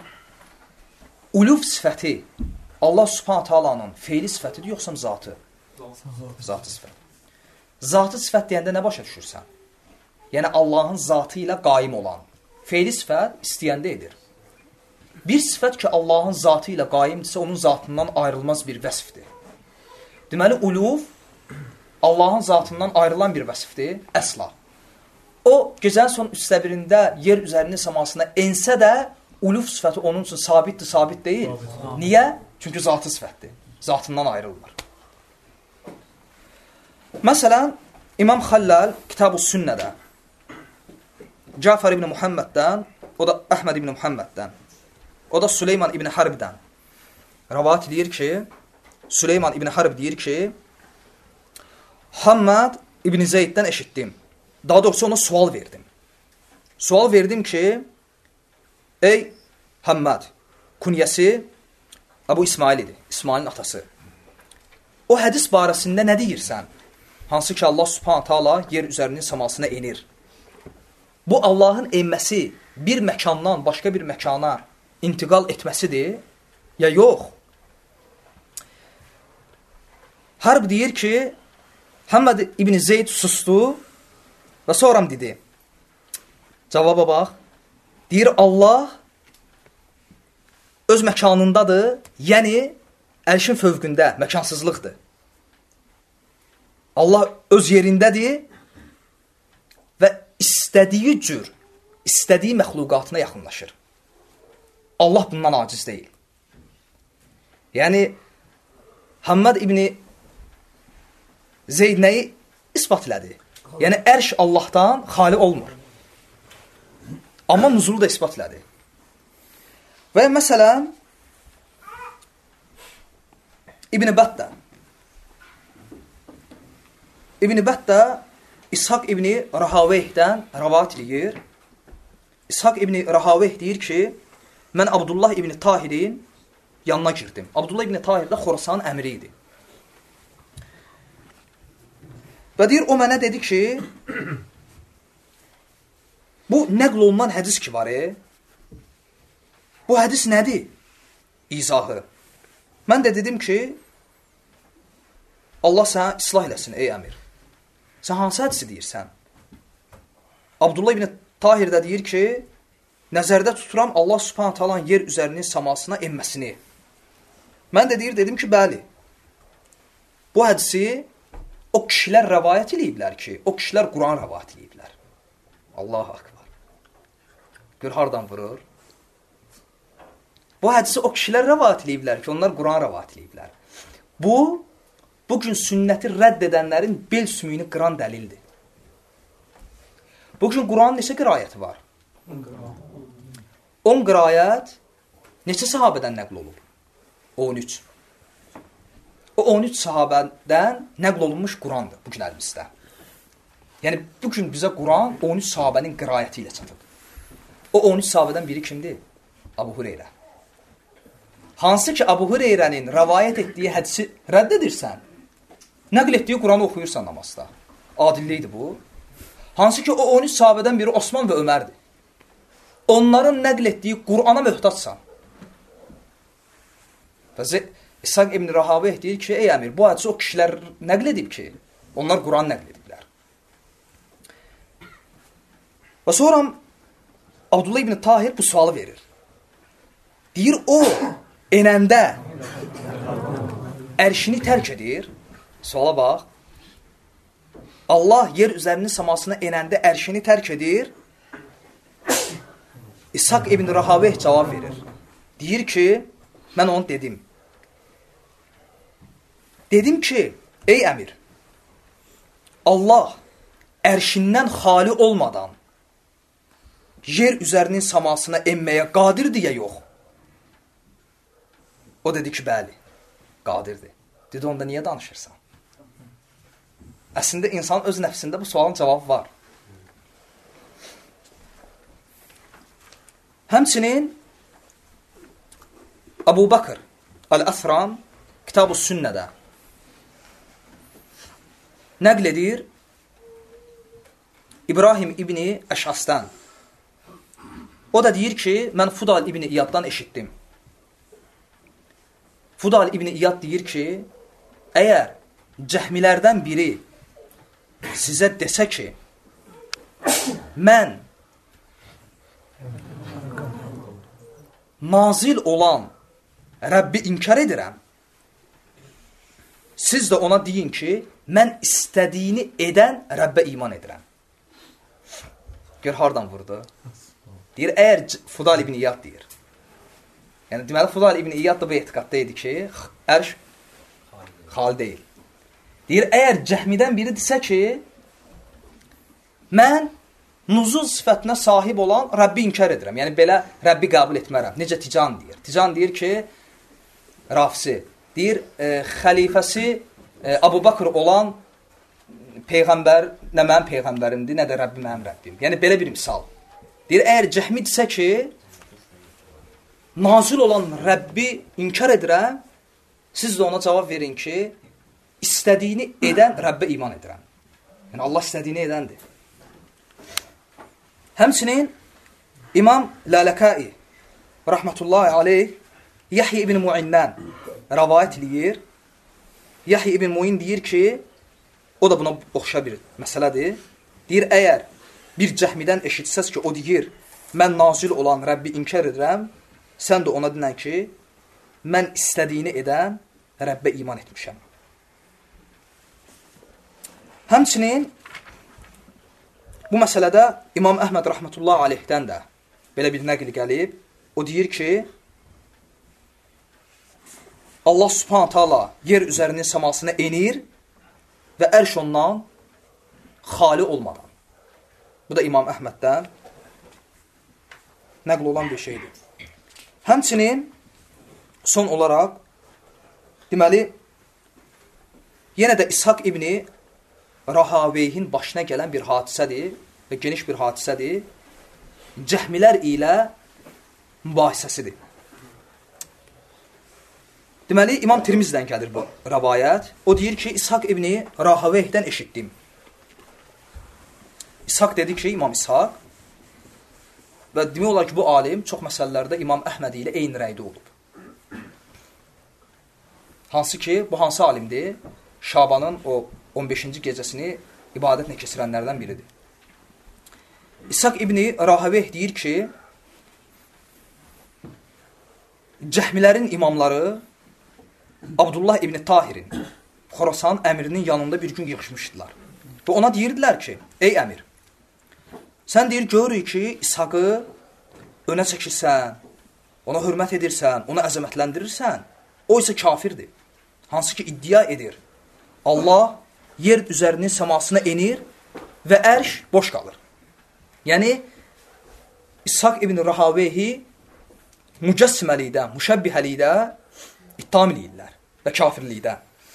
Uluf sifəti Allah subhanət halanın feili sifətidir, yoxsa zatı? Zatı sifət. Zatı sifət deyəndə nə başa düşürsən? Yəni Allahın zatı ilə qaim olan. Feili sifət istəyəndə edir. Bir sifət ki, Allahın zatı ilə qaimdirsə, onun zatından ayrılmaz bir vəsfdir. Deməli, uluf Allahın zatından ayrılan bir vəsfdir, əsla. O, gecənin son üçdə birində yer üzərinin səmasına ensə də, uluf sifəti onun üçün sabitdir, sabit deyil. Niyə? Çünki zatı sifətdir. Zatından ayrılmır. Məsələn, İmam Xəllal Kitab-ı Sünnədə Cəfər ibn Muhamməddən, o da Əhməd ibn Muhamməddən, o da Süleyman ibn Harbdən rəvat edir ki, Süleyman ibn Harb deyir ki, Hammad ibn Zeyddən eşitdim. Daha doğrusu ona sual verdim. Sual verdim ki, ey Hammad, künyəsi Əbu İsmail idi, İsmailin atası. O hədis barəsində nə deyirsən? Hansı ki Allah subhanət hala yer üzərinin səmasına enir. bu Allahın enməsi bir məkandan başqa bir məkana intiqal etməsidir, ya yox? Harb deyir ki, Həmməd İbn Zeyd sustu və sonra dedi, cavaba bax, deyir Allah öz məkanındadır, yəni ərşin fövqündə, məkansızlıqdır. Allah öz yerindədir və istədiyi cür, istədiyi məxluqatına yaxınlaşır. Allah bundan aciz deyil. Yəni, Həmməd İbn Zeyd nəyi ispat elədi? Yəni, ərş Allahdan xali olmur. Amma nuzulu da ispat elədi. Və məsələn, İbn Bəttə İbn Bəttə İshaq İbn Rahaveyhdən rəvat edir. İshaq İbn Rahaveyh deyir ki, mən Abdullah İbn Tahirin yanına girdim. Abdullah İbn Tahir də Xorasanın əmiri idi. Və deyir, o mənə dedi ki, bu nəql olunan hədis ki var, e? Bu hədis nədir? İzahı. Mən də dedim ki, Allah sənə islah eləsin, ey əmir. Sən hansı hədisi deyirsən? Abdullah ibn Tahir də deyir ki, nəzərdə tuturam Allah subhanahu ta'ala yer üzərinin samasına enməsini. Mən də deyir, dedim ki, bəli. Bu hədisi o kişilər rəvayət eləyiblər ki, o kişilər Quran rəvayət eləyiblər. Allahu akbar. Gör, hardan vurur? Bu hədisi o kişilər rəvayət eləyiblər ki, onlar Quran rəvayət eləyiblər. Bu, bugün sünnəti rədd edənlərin bel sümüyünü qıran dəlildir. Bugün Quranın neçə qirayəti var? on qirayət neçə sahabədən nəql olub? on üç. O on üç sahabədən nəql olunmuş Qurandır bugün əlimizdə. Yəni, bugün bizə Quran on üç sahabənin qirayəti ilə çatıb. O on üç sahabədən biri kimdir? Abu Hüreyrə. Hansı ki, Abu Hüreyrənin rəvayət etdiyi hədisi rədd edirsən, nəql etdiyi Quranı oxuyursan namazda. Adilliydi bu. Hansı ki, o on üç sahabədən biri Osman və Ömərdir. Onların nəql etdiyi Qurana möhtacsan. Və İshaq ibn Rahaveyh deyir ki, ey əmir, bu hədisi o kişilər nəql edib ki, onlar Quran nəql ediblər. Və sonra Abdullah ibn Tahir bu sualı verir. Deyir, o enəndə ərşini tərk edir. Suala bax. Allah yer üzərinin samasına enəndə ərşini tərk edir. İshaq ibn Rahaveyh cavab verir. Deyir ki, mən onu dedim. Dedim ki, ey əmir, Allah ərşindən xali olmadan yer üzərinin samasına enməyə qadirdir ya yox? O dedi ki, bəli, qadirdir. Dedi, onda niyə danışırsan? Əslində, insan öz nəfsində bu sualın cavabı var. Həmçinin Abu Bakr Əl-Əsram Kitab-ı Sünnədə nəql edir İbrahim İbni Əşasdən. O da deyir ki, mən Fudal İbni İyaddan eşitdim. Fudal İbni İyad deyir ki, əgər cəhmilərdən biri sizə desə ki, mən nazil olan Rəbbi inkar edirəm, siz də ona deyin ki, mən istədiyini edən Rəbbə iman edirəm. Gör, hardan vurdu? Deyir, əgər Fudal İbni İyad deyir. Yəni, deməli, Fudal İbni İyad da bu etiqatda idi ki, ərş xali deyil. Deyir, əgər cəhmidən biri desə ki, mən nuzul sifətinə sahib olan Rəbbi inkar edirəm. Yəni, belə Rəbbi qəbul etmərəm. Necə Tican deyir. Tican deyir ki, Rafsi, deyir, e, xəlifəsi e, Abu Bakr olan Peyğəmbər nə mənim Peyğəmbərimdir, nə də Rəbbi mənim Rəbbim. Yəni, belə bir misal. Deyir, əgər cəhmi desə ki, nazil olan Rəbbi inkar edirəm, siz də ona cavab verin ki, istədiyini edən Rəbbə iman edirəm. Yəni, Allah istədiyini edəndir. Həmçinin İmam Lələkai rahmetullahi aleyh Yahya ibn Mu'indən rəvayət edir. Yahya ibn Mu'in deyir ki, o da buna oxşa bir məsələdir. Deyir, əgər bir cəhmidən eşitsəz ki, o deyir, mən nazil olan Rəbbi inkar edirəm, sən də ona dinən ki, mən istədiyini edən Rəbbə iman etmişəm. Həmçinin bu məsələdə İmam Əhməd rahmetullahi aleyhdən də belə bir nəql gəlib. O deyir ki, Allah subhanahu ta'ala yer üzərinin səmasına enir və ərş ondan xali olmadan. Bu da İmam Əhməddən nəql olan bir şeydir. Həmçinin son olaraq deməli yenə də İshak ibni Rahaveyhin başına gələn bir hadisədir və geniş bir hadisədir. Cəhmilər ilə mübahisəsidir. Deməli, İmam Tirmizdən gəlir bu rəvayət. O deyir ki, İshak ibni Rahaveyhdən eşitdim. İshak dedi ki, İmam İshak və demək olar ki, bu alim çox məsələlərdə İmam Əhməd ilə eyni rəydə olub. Hansı ki, bu hansı alimdir? Şabanın o on beşinci gecəsini ibadətlə keçirənlərdən biridir. İshak ibni Rahaveyh deyir ki, cəhmilərin imamları Abdullah ibn Tahirin, Xorasan əmirinin yanında bir gün yığışmışdılar. Və ona deyirdilər ki, ey əmir, sən deyir, görürük ki, İshakı önə çəkirsən, ona hörmət edirsən, onu əzəmətləndirirsən, o isə kafirdir. Hansı ki, iddia edir. Allah yer üzərinin səmasına enir və ərş boş qalır. Yəni, İshak ibn Rahaveyhi mücəssiməlikdə, müşəbbihəlikdə ittiham edirlər və kafirlikdə.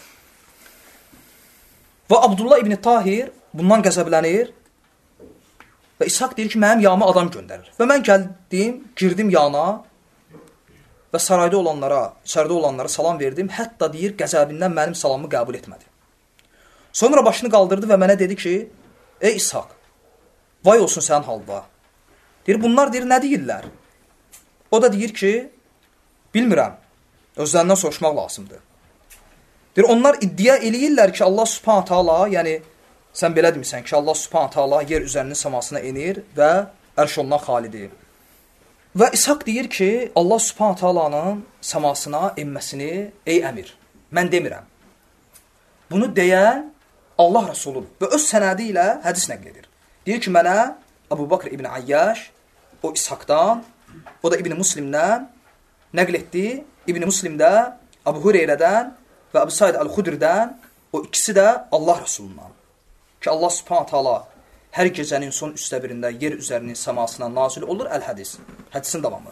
Və Abdullah ibn Tahir bundan qəzəblənir və İshak deyir ki, mənim yanıma adam göndərir. Və mən gəldim, girdim yana və sarayda olanlara, içəridə olanlara salam verdim. Hətta deyir, qəzəbindən mənim salamımı qəbul etmədi. Sonra başını qaldırdı və mənə dedi ki, ey İshak, vay olsun sənin halva. Deyir, bunlar deyir, nə deyirlər? O da deyir ki, bilmirəm, özlərindən soruşmaq lazımdır. Deyir, onlar iddia eləyirlər ki, Allah subhanahu ta'ala, yəni, sən belə demirsən ki, Allah subhanahu ta'ala yer üzərinin səmasına enir və ərş ondan xalidir. Və İshak deyir ki, Allah subhanahu ta'alanın səmasına enməsini, ey əmir, mən demirəm. Bunu deyən Allah Rəsuludur və öz sənədi ilə hədis nəql edir. Deyir ki, mənə Əbu Bakr ibn Ayyaş, o İshakdan, o da İbn Muslimdən nəql etdi. İbn Muslimdə Əbu Hureyrədən və Əbu Said Əl-Xudrdən, o ikisi də Allah Rəsulundan. Ki, Allah subhanahu ta'ala hər gecənin son üstə birində yer üzərinin səmasına nazil olur əl-hədis. Hədisin davamı.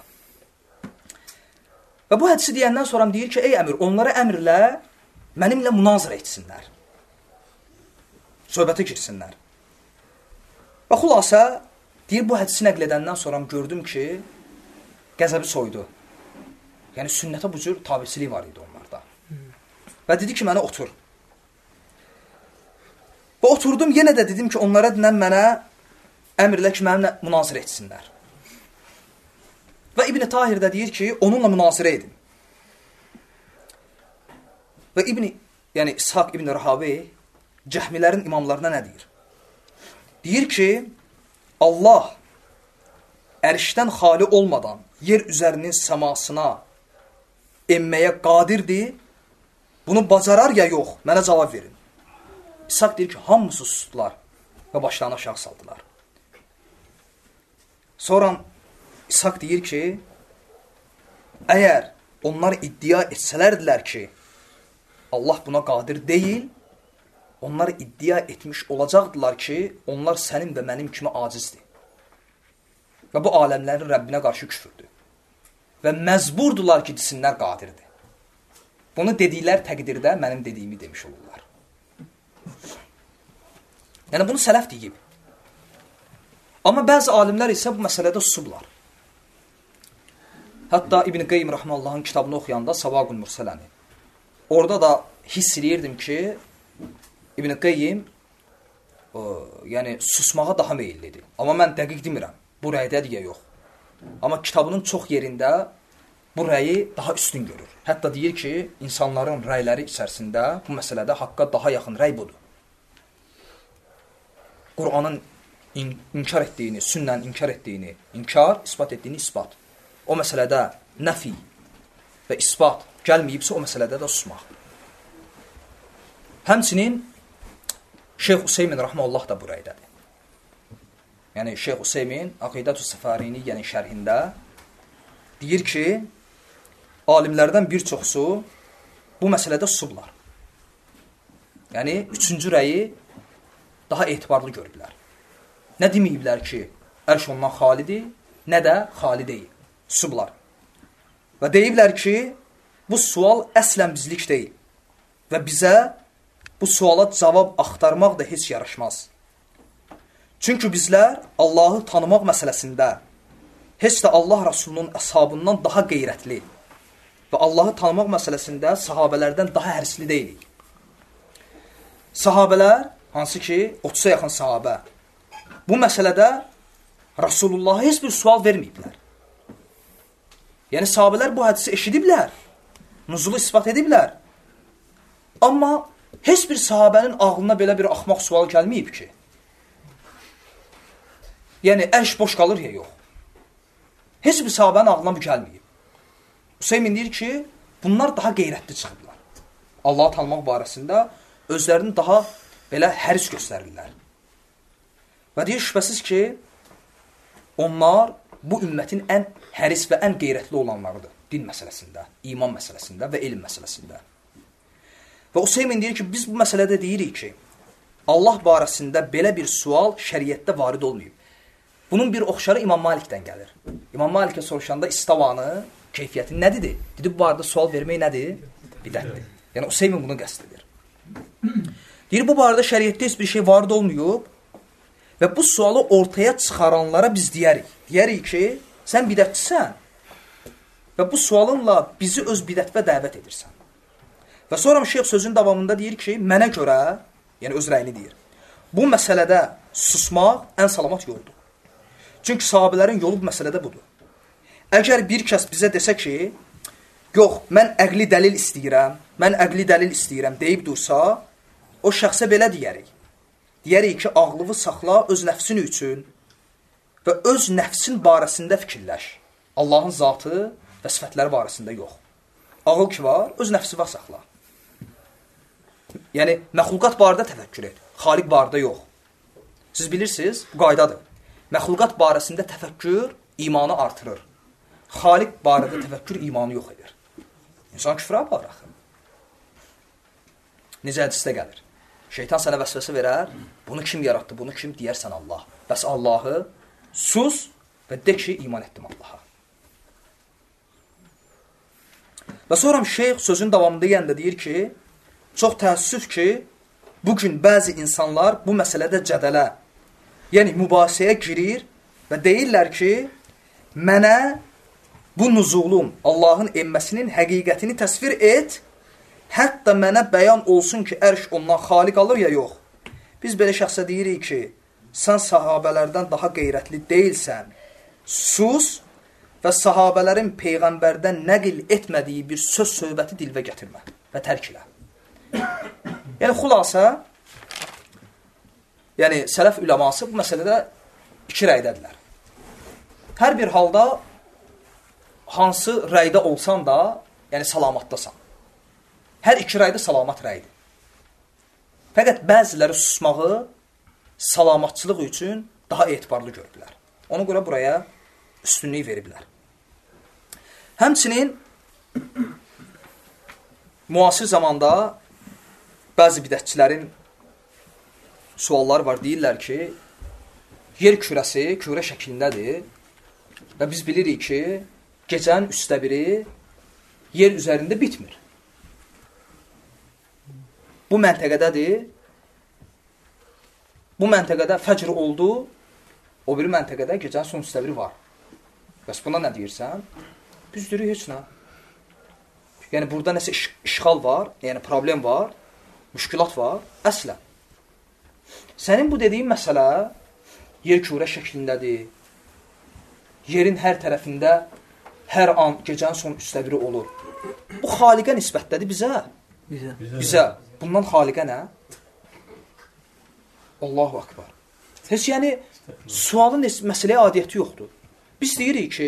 Və bu hədisi deyəndən sonra deyir ki, ey əmir, onlara əmrlə mənimlə münazirə etsinlər. Söhbətə girsinlər. Və xülasə, deyir, bu hədisi nəql edəndən sonra gördüm ki, qəzəbi soydu. Yəni, sünnətə bu cür tabisilik var idi onlarda. Və dedi ki, mənə otur. Və oturdum, yenə də dedim ki, onlara dinən mənə əmrlə ki, mənimlə münazirə etsinlər. Və İbn Tahir də deyir ki, onunla münazirə edin. Və İbn, yəni İshak ibn Rahaveyh cəhmilərin imamlarına nə deyir? Deyir ki, Allah ərşdən xali olmadan yer üzərinin səmasına enməyə qadirdir. Bunu bacarar ya yox, mənə cavab verin. İshak deyir ki, hamısı sustular və başlarını aşağı saldılar. Sonra İshak deyir ki, əgər onlar iddia etsələrdilər ki, Allah buna qadir deyil, onlar iddia etmiş olacaqdılar ki, onlar sənin və mənim kimi acizdir. Və bu aləmlərin Rəbbinə qarşı küfürdür. Və məzburdular ki, desinlər qadirdir. Bunu dediklər təqdirdə mənim dediyimi demiş olurlar. Yəni, bunu sələf deyib. Amma bəzi alimlər isə bu məsələdə susublar. Hətta İbn Qeym Rəhməllahın kitabını oxuyanda Savaqul Mursələni. Orada da hiss eləyirdim ki, İbn Qeym yəni, susmağa daha meyillidir. Amma mən dəqiq demirəm. bu rəydədir ya yox. Amma kitabının çox yerində bu rəyi daha üstün görür. Hətta deyir ki, insanların rəyləri içərisində bu məsələdə haqqa daha yaxın rəy budur. Qur'anın in inkar etdiyini, sünnən inkar etdiyini, inkar, isbat etdiyini isbat. O məsələdə nəfi və isbat gəlməyibsə, o məsələdə də susmaq. Həmçinin Şeyx Hüseymin Rəhməllah da bu rəydədir. Yəni, Şeyx Hüseymin Aqidət-ü Səfarini, yəni şərhində deyir ki, alimlərdən bir çoxsu bu məsələdə susublar. Yəni, üçüncü rəyi daha etibarlı görürlər. Nə deməyiblər ki, ərş ondan xalidir, nə də xali deyil. Susublar. Və deyiblər ki, bu sual əslən bizlik deyil. Və bizə bu suala cavab axtarmaq da heç yaraşmaz. Çünki bizlər Allahı tanımaq məsələsində heç də Allah Rasulunun əshabından daha qeyrətli və Allahı tanımaq məsələsində sahabələrdən daha hərisli deyilik. Sahabələr, hansı ki, otuza yaxın sahabə, bu məsələdə Rasulullah'a heç bir sual verməyiblər. Yəni, sahabələr bu hədisi eşidiblər, nuzulu ispat ediblər. Amma heç bir sahabənin ağlına belə bir axmaq sual gəlməyib ki, yəni, ərş boş qalır ya yox. Heç bir sahabənin ağlına bu gəlməyib. Hüseymin deyir ki, bunlar daha qeyrətli çıxıblar. Allah'ı tanımaq barəsində özlərini daha belə həris göstərirlər. Və deyir, şübhəsiz ki, onlar bu ümmətin ən həris və ən qeyrətli olanlarıdır. Din məsələsində, iman məsələsində və elm məsələsində. Və Hüseymin deyir ki, biz bu məsələdə deyirik ki, Allah barəsində belə bir sual şəriətdə varid olmayıb. Bunun bir oxşarı İmam Malikdən gəlir. İmam Malikə soruşanda istavanı, keyfiyyəti nədir? Dedi, bu barədə sual vermək nədir? Bidətdir. Yəni, Hüseymin bunu qəsd edir. Deyir, bu barədə şəriətdə heç bir şey varid olmayıb və bu sualı ortaya çıxaranlara biz deyərik. Deyərik ki, sən bidətçisən və bu sualınla bizi öz bidətvə dəvət edirsən. Və sonra şeyx sözün davamında deyir ki, mənə görə, yəni öz rəyini deyir, bu məsələdə susmaq ən salamat yoldur. Çünki sahabələrin yolu bu məsələdə budur. Əgər bir kəs bizə desə ki, yox, mən əqli dəlil istəyirəm, mən əqli dəlil istəyirəm deyib dursa, o şəxsə belə deyərik. Deyərik ki, ağlığı saxla öz nəfsin üçün və öz nəfsin barəsində fikirləş. Allahın zatı və sifətləri barəsində yox. Ağıl ki var, öz nəfsi var saxla. Yəni, məxluqat barədə təfəkkür et, xaliq barədə yox. Siz bilirsiniz, bu qaydadır. Məxluqat barəsində təfəkkür imanı artırır. Xaliq barədə təfəkkür imanı yox edir. İnsan küfrə aparır axı. Necə hədisdə gəlir? Şeytan sənə vəsvəsə verər, bunu kim yaratdı, bunu kim deyərsən Allah. Bəs Allahı sus və de ki, iman etdim Allaha. Və sonra şeyx sözün davamında yenə deyir ki, çox təəssüf ki, bugün bəzi insanlar bu məsələdə cədələ, yəni mübahisəyə girir və deyirlər ki, mənə bu nuzulun, Allahın enməsinin həqiqətini təsvir et, hətta mənə bəyan olsun ki, ərş ondan xaliq alır ya yox. Biz belə şəxsə deyirik ki, sən sahabələrdən daha qeyrətli deyilsən, sus və sahabələrin Peyğəmbərdən nəqil etmədiyi bir söz söhbəti dilvə gətirmə və tərk elə. Yəni, xülasə, yəni, sələf üləması bu məsələdə iki rəydədirlər. Hər bir halda hansı rəydə olsan da, yəni salamatdasan. Hər iki rəydə salamat rəydir. Fəqət bəziləri susmağı salamatçılıq üçün daha etibarlı görürlər. Ona görə buraya üstünlük veriblər. Həmçinin müasir zamanda bəzi bidətçilərin sualları var. Deyirlər ki, yer kürəsi kürə şəklindədir və biz bilirik ki, gecənin üstə biri yer üzərində bitmir. Bu məntəqədədir. Bu məntəqədə fəcr oldu, o biri məntəqədə gecənin son üstə biri var. Bəs buna nə deyirsən? Biz deyirik, heç nə. Yəni, burada nəsə iş işğal var, yəni problem var, müşkilat var, əslən. Sənin bu dediyin məsələ yer kürə şəklindədir yerin hər tərəfində hər an gecənin son üçdə biri olur. Bu xaliqə nisbətdədir bizə. Bizə. Bizə. Bundan xaliqə nə? Allahu akbar. Heç yəni sualın məsələyə adiyyəti yoxdur. Biz deyirik ki,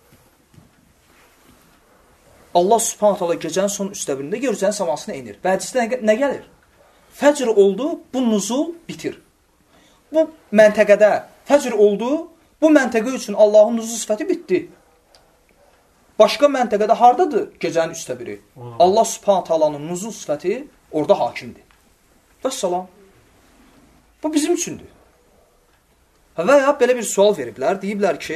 Allah subhanahu taala gecənin son üçdə birində gecənin səmasına enir. Və hədisdə nə gəlir? Fəcr oldu, bu nuzul bitir. Bu məntəqədə fəcr oldu, bu məntəqə üçün Allahın nuzul sifəti bitdi. Başqa məntəqədə hardadır gecənin üçdə biri? Allah subhanahu taalanın nuzul sifəti orada hakimdir. Vəssalam. Bu bizim üçündür. Və ya belə bir sual veriblər. Deyiblər ki,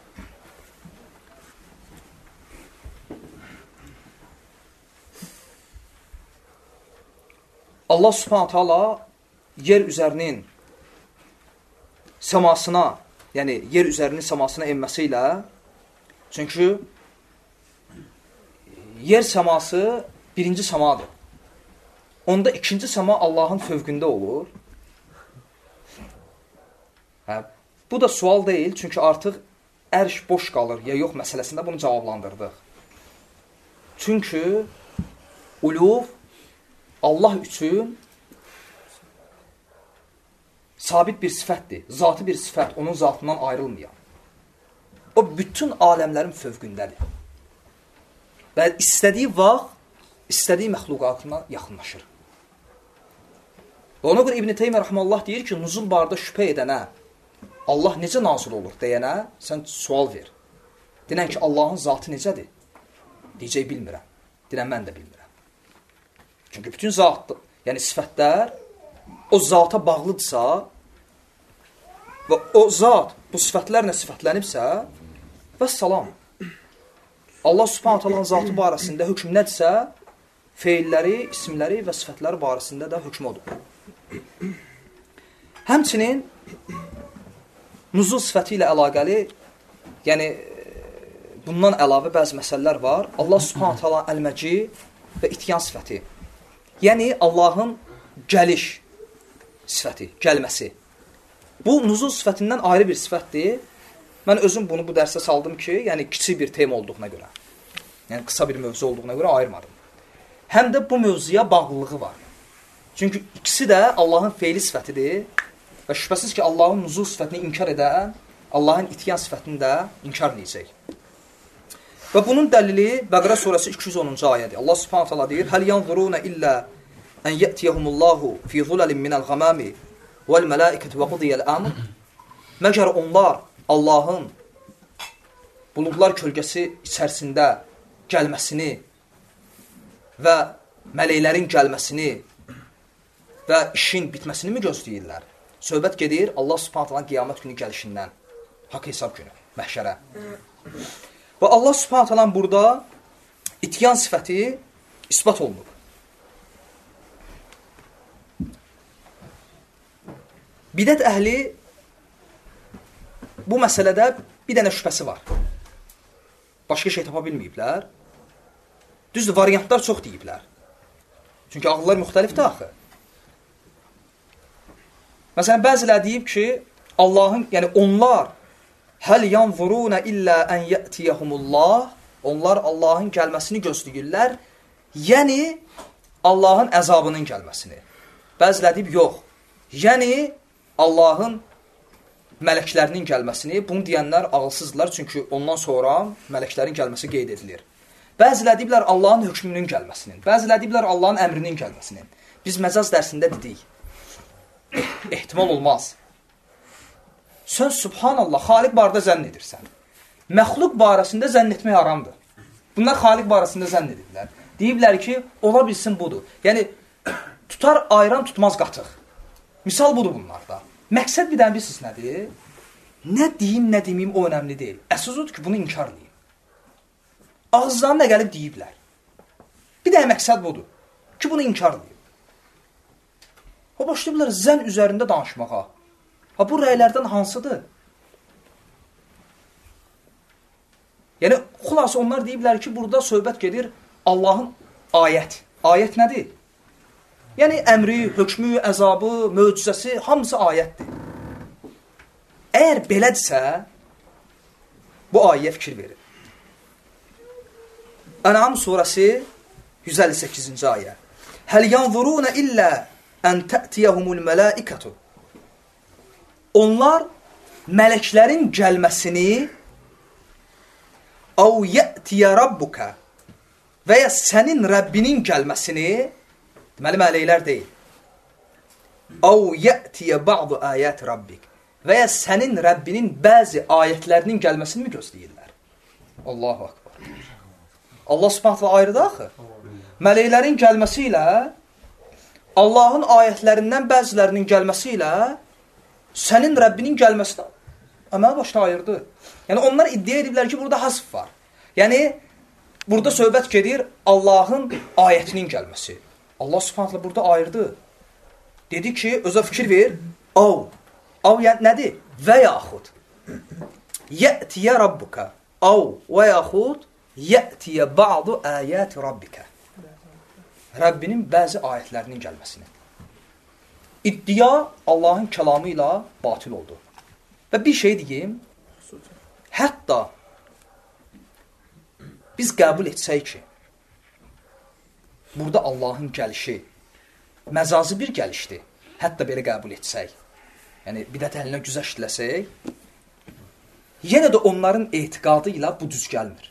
Allah subhanahu taala yer üzərinin səmasına, yəni yer üzərinin səmasına enməsi ilə, çünki yer səması birinci səmadır. Onda ikinci səma Allahın fövqündə olur. Hə, bu da sual deyil, çünki artıq ərş boş qalır, ya yox məsələsində bunu cavablandırdıq. Çünki uluv Allah üçün sabit bir sifətdir, zatı bir sifət, onun zatından ayrılmayan. O bütün aləmlərin fövqündədir. Və istədiyi vaxt, istədiyi məxluqatına yaxınlaşır. Və ona görə İbn Teymiyyə rəhməhullah deyir ki, nuzul barədə şübhə edənə, Allah necə nazil olur deyənə, sən sual ver. Denən ki, Allahın zatı necədir? Deyəcək, bilmirəm. Denən, mən də bilmirəm. Çünki bütün zat, yəni sifətlər o zata bağlıdırsa və o zat bu sifətlərlə sifətlənibsə, vəssalam. Allah subhanahu taalanın zatı barəsində hökm nədirsə, feilləri, isimləri və sifətləri barəsində də hökm odur. Həmçinin nuzul sifəti ilə əlaqəli, yəni bundan əlavə bəzi məsələlər var. Allah subhanahu taala əl-məci və ityan sifəti. Yəni Allahın gəliş sifəti, gəlməsi. Bu nuzul sifətindən ayrı bir sifətdir. Mən özüm bunu bu dərsə saldım ki, yəni kiçik bir tema olduğuna görə, yəni qısa bir mövzu olduğuna görə ayırmadım. Həm də bu mövzuya bağlılığı var. Çünki ikisi də Allahın feili sifətidir və şübhəsiz ki, Allahın nuzul sifətini inkar edən, Allahın ityan sifətini də inkar edəcək. Və bunun dəlili Bəqərə surəsi iki yüz onuncu ayədir. Allah subhanahu taala deyir: "Həl yanzuruna illa an ya'tiyahumullahu fi zulalin minal ghamami vel malaikatu ve qudiyal amr." Məgər onlar Allahın buludlar kölgəsi içərisində gəlməsini və mələklərin gəlməsini və işin bitməsini mi gözləyirlər? Söhbət gedir Allah subhanahu taala qiyamət günü gəlişindən, haqq hesab günü, məhşərə. Və Allah subhanahu taala burada ityan sifəti isbat olunub. Bidət əhli bu məsələdə bir dənə şübhəsi var. Başqa şey tapa bilməyiblər. Düzdür, variantlar çox deyiblər. Çünki ağıllar müxtəlifdir axı. Məsələn, bəzilər deyib ki, Allahın, yəni onlar həl yanzuruna illə ən yətiyəhumullah, onlar Allahın gəlməsini gözləyirlər, yəni Allahın əzabının gəlməsini. Bəzilər deyib, yox, yəni Allahın mələklərinin gəlməsini. Bunu deyənlər ağılsızdırlar, çünki ondan sonra mələklərin gəlməsi qeyd edilir. Bəzilər deyiblər Allahın hökmünün gəlməsinin, bəzilər deyiblər Allahın əmrinin gəlməsinin. Biz məcaz dərsində dedik, ehtimal olmaz. Sən subhanallah, xaliq barədə zənn edirsən. Məxluq barəsində zənn etmək haramdır. Bunlar xaliq barəsində zənn edirlər. Deyiblər ki, ola bilsin budur. Yəni, tutar ayran tutmaz qatıq. Misal budur bunlarda. Məqsəd bir dənə bilirsiniz nədir? Nə deyim, nə deməyim o önəmli deyil. Əsas odur ki, bunu inkar edeyim. Ağızdan nə gəlib deyiblər. Bir dənə məqsəd budur ki, bunu inkar edeyim. O başlayıblar zənn üzərində danışmağa. Ha, bu rəylərdən hansıdır? Yəni, xulası onlar deyiblər ki, burada söhbət gedir Allahın ayət. Ayət nədir? Yəni, əmri, hökmü, əzabı, möcüzəsi, hamısı ayətdir. Əgər belədirsə, bu ayəyə fikir verin. Ən'am surəsi yüz əlli səkkizinci ayə. Həl yanzuruna illə ən tə'tiyəhumul mələikətu. Onlar mələklərin gəlməsini əv yə'tiyə rabbuka və ya sənin Rəbbinin gəlməsini, deməli mələklər deyil. Əv yə'tiyə ba'du ayət rabbik və ya sənin Rəbbinin bəzi ayətlərinin gəlməsini mi gözləyirlər? Allahu akbar. Allah subhanətlə ayrıdır axı. Mələklərin gəlməsi ilə, Allahın ayətlərindən bəzilərinin gəlməsi ilə sənin Rəbbinin gəlməsi əməl başda ayırdı. Yəni, onlar iddia ediblər ki, burada hasf var. Yəni, burada söhbət gedir Allahın ayətinin gəlməsi. Allah subhanətlə burada ayırdı. Dedi ki, özə fikir ver, av. Av yəni nədir? Və yaxud. Yə'tiyə rabbuka. Av və yaxud yə'tiyə ba'du ayəti rabbikə. Rəbbinin bəzi ayətlərinin gəlməsini. İddia Allahın kəlamı ilə batil oldu. Və bir şey deyim, hətta biz qəbul etsək ki, burada Allahın gəlişi məcazi bir gəlişdir, hətta belə qəbul etsək, yəni bidət əhlinə güzəştləsək, yenə də onların etiqadı ilə bu düz gəlmir.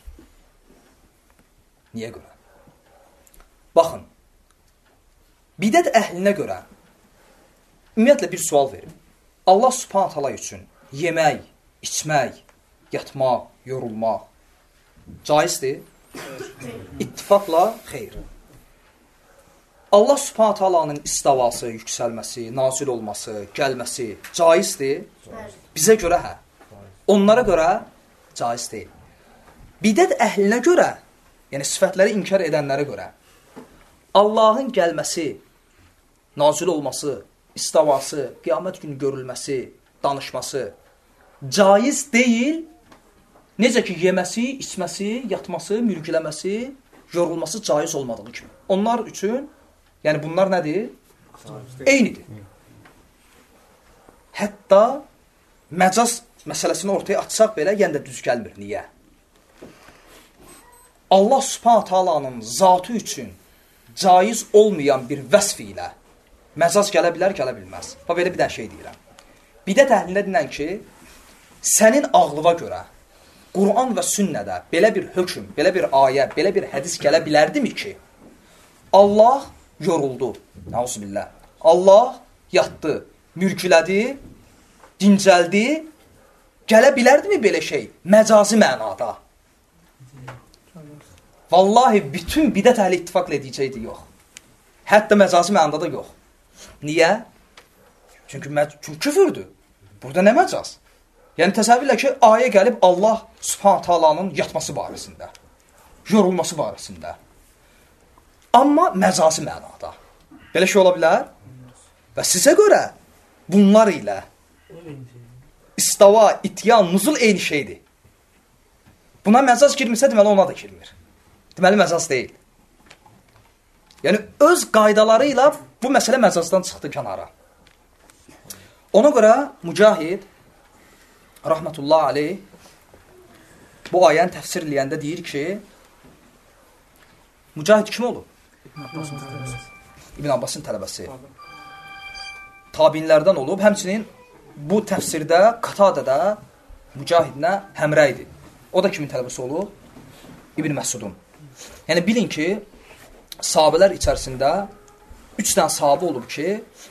Niyə görə? Baxın, bidət əhlinə görə ümumiyyətlə bir sual verin. Allah subhanət hala üçün yemək, içmək, yatmaq, yorulmaq caizdir? İttifaqla xeyr. Allah subhanət halanın istavası, yüksəlməsi, nazil olması, gəlməsi caizdir? Bizə görə hə. Onlara görə caiz deyil. Bidət əhlinə görə, yəni sifətləri inkar edənlərə görə Allahın gəlməsi, nazil olması, istavası, qiyamət günü görülməsi, danışması caiz deyil. Necə ki, yeməsi, içməsi, yatması, mülküləməsi, yorulması caiz olmadığı kimi. Onlar üçün, yəni bunlar nədir? Eynidir. Hətta məcaz məsələsini ortaya açsaq belə, yenə də düz gəlmir. Niyə? Allah subhanət halanın zatı üçün caiz olmayan bir vəsf ilə məcaz gələ bilər, gələ bilməz. Və belə bir dən şey deyirəm. Bidət əhlinə dinən ki, sənin ağlıva görə Quran və sünnədə belə bir hökm, belə bir ayə, belə bir hədis gələ bilərdimi ki, Allah yoruldu, nauzubillah. Allah yatdı, mülkülədi, dincəldi, gələ bilərdimi belə şey? Məcazi mənada. Vallahi bütün bidət əhli ittifaqla edəcəkdir, yox. Hətta məcazi mənada da yox. Niyə? Çünki, çünki küfürdür. Burada nə məcaz? Yəni təsəvvürlə ki, ayə gəlib Allah subhanət halanın yatması barəsində, yorulması barəsində. Amma məcazi mənada. Belə şey ola bilər. Və sizə görə bunlar ilə istava, ityan, nuzul eyni şeydir. Buna məcaz girmirsə, deməli ona da girmir. Deməli məcaz deyil. Yəni öz qaydaları ilə bu məsələ məcazdan çıxdı kənara. Ona görə Mücahid rahmetullah aleyh bu ayəni təfsir eləyəndə deyir ki, Mücahid kim olub? İbn Abbasın tələbəsi. Tabinlərdən olub. Həmçinin bu təfsirdə Qatadədə Mücahidlə həmrə idi. O da kimin tələbəsi olub? İbn Məsudun. Yəni bilin ki, sahabələr içərisində üç dənə sahabə olub ki,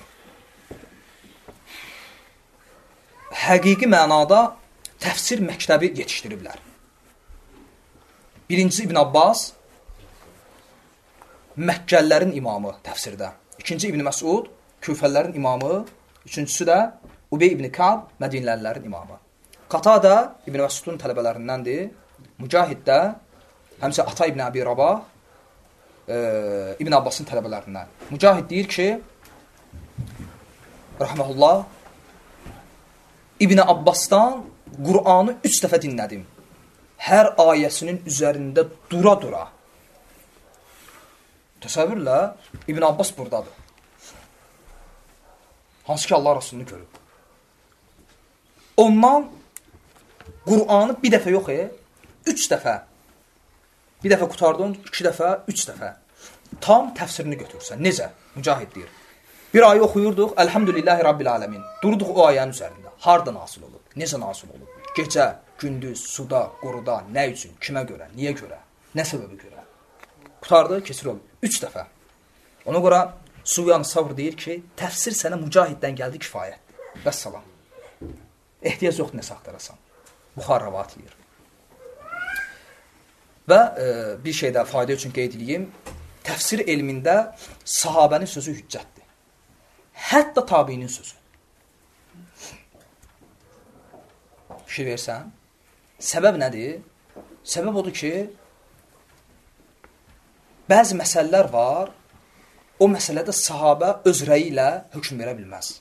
həqiqi mənada təfsir məktəbi yetişdiriblər. Birincisi İbn Abbas, Məkkəlilərin imamı təfsirdə. İkinci İbn Məsud, Küfəlilərin imamı. Üçüncüsü də Ubey İbn Ka'b, Mədinəlilərin imamı. Qatada İbn Məsudun tələbələrindəndir. Mücahid də həmçə Ata İbn Əbi Rabah, e, İbn Abbasın tələbələrindən. Mücahid deyir ki, rahməhullah, İbn Abbasdan Qur'anı üç dəfə dinlədim. Hər ayəsinin üzərində dura-dura. Təsəvvürlə, İbn Abbas buradadır. Hansı ki Allah Rasulunu görüb. Ondan Qur'anı bir dəfə yox, e, üç dəfə. Bir dəfə qutardın, iki dəfə, üç dəfə. Tam təfsirini götürürsən. Necə? Mücahid deyir. Bir ayı oxuyurduq, Elhamdülillahi Rabbil Alemin. Durduq o ayənin üzərində. Harda nasıl olub? Necə nasıl olub? Gecə, gündüz, suda, quruda, nə üçün, kimə görə, niyə görə, nə səbəbə görə? Qutardı, keçir olub. Üç dəfə. Ona görə Sufyan Savr deyir ki, təfsir sənə mücahiddən gəldi, kifayətdir. Vəssalam. Ehtiyac yoxdur nəsə axtarasan. Buxar rəvat edir. Və e, bir şey də fayda üçün qeyd edeyim. Təfsir elmində sahabənin sözü hüccətdir. Hətta tabiinin sözü. Fikir versən. Səbəb nədir? Səbəb odur ki, bəzi məsələlər var, o məsələdə sahabə öz rəyi ilə hökm verə bilməz.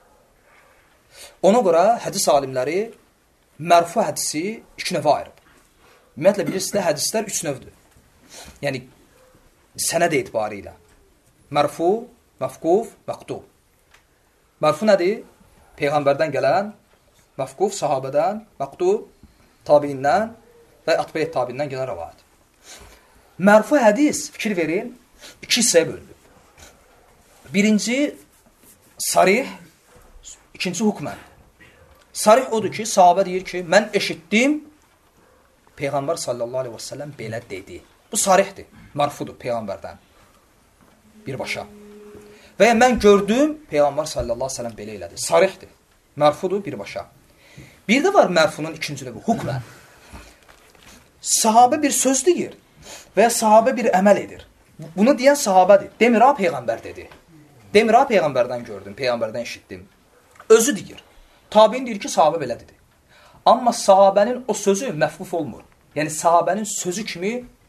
Ona görə hədis alimləri mərfu hədisi iki növə ayırıb. Ümumiyyətlə bilirsiniz, hədislər üç növdür. Yəni, sənəd etibarı ilə. Mərfu, məfquf, məqtub. Mərfu nədir? Peyğəmbərdən gələn, məfquf, sahabədən, məqtub, tabiindən və atbəyət tabiindən gələn rəvayət. Mərfu hədis, fikir verin, iki hissəyə bölünür. Birinci, sarih, ikinci hukmən. Sarih odur ki, sahabə deyir ki, mən eşitdim, Peyğəmbər sallallahu aleyhi və səlləm belə dedi. Bu sarihdir, mərfudur Peyğəmbərdən. Birbaşa. Və ya mən gördüm, Peyğəmbər sallallahu aleyhi və səlləm belə elədi. Sarihdir, mərfudur birbaşa. Bir də var mərfunun ikinci növü, hukmən. Sahabə bir söz deyir və ya sahabə bir əməl edir. Bunu deyən sahabədir. Demir ha, Peyğəmbər dedi. Demir ha, Peyğəmbərdən gördüm, Peyğəmbərdən eşitdim. Özü deyir. Tabiin deyir ki, sahabə belə dedi. Amma sahabənin o sözü məfquf olmur. Yəni, sahabənin sözü kimi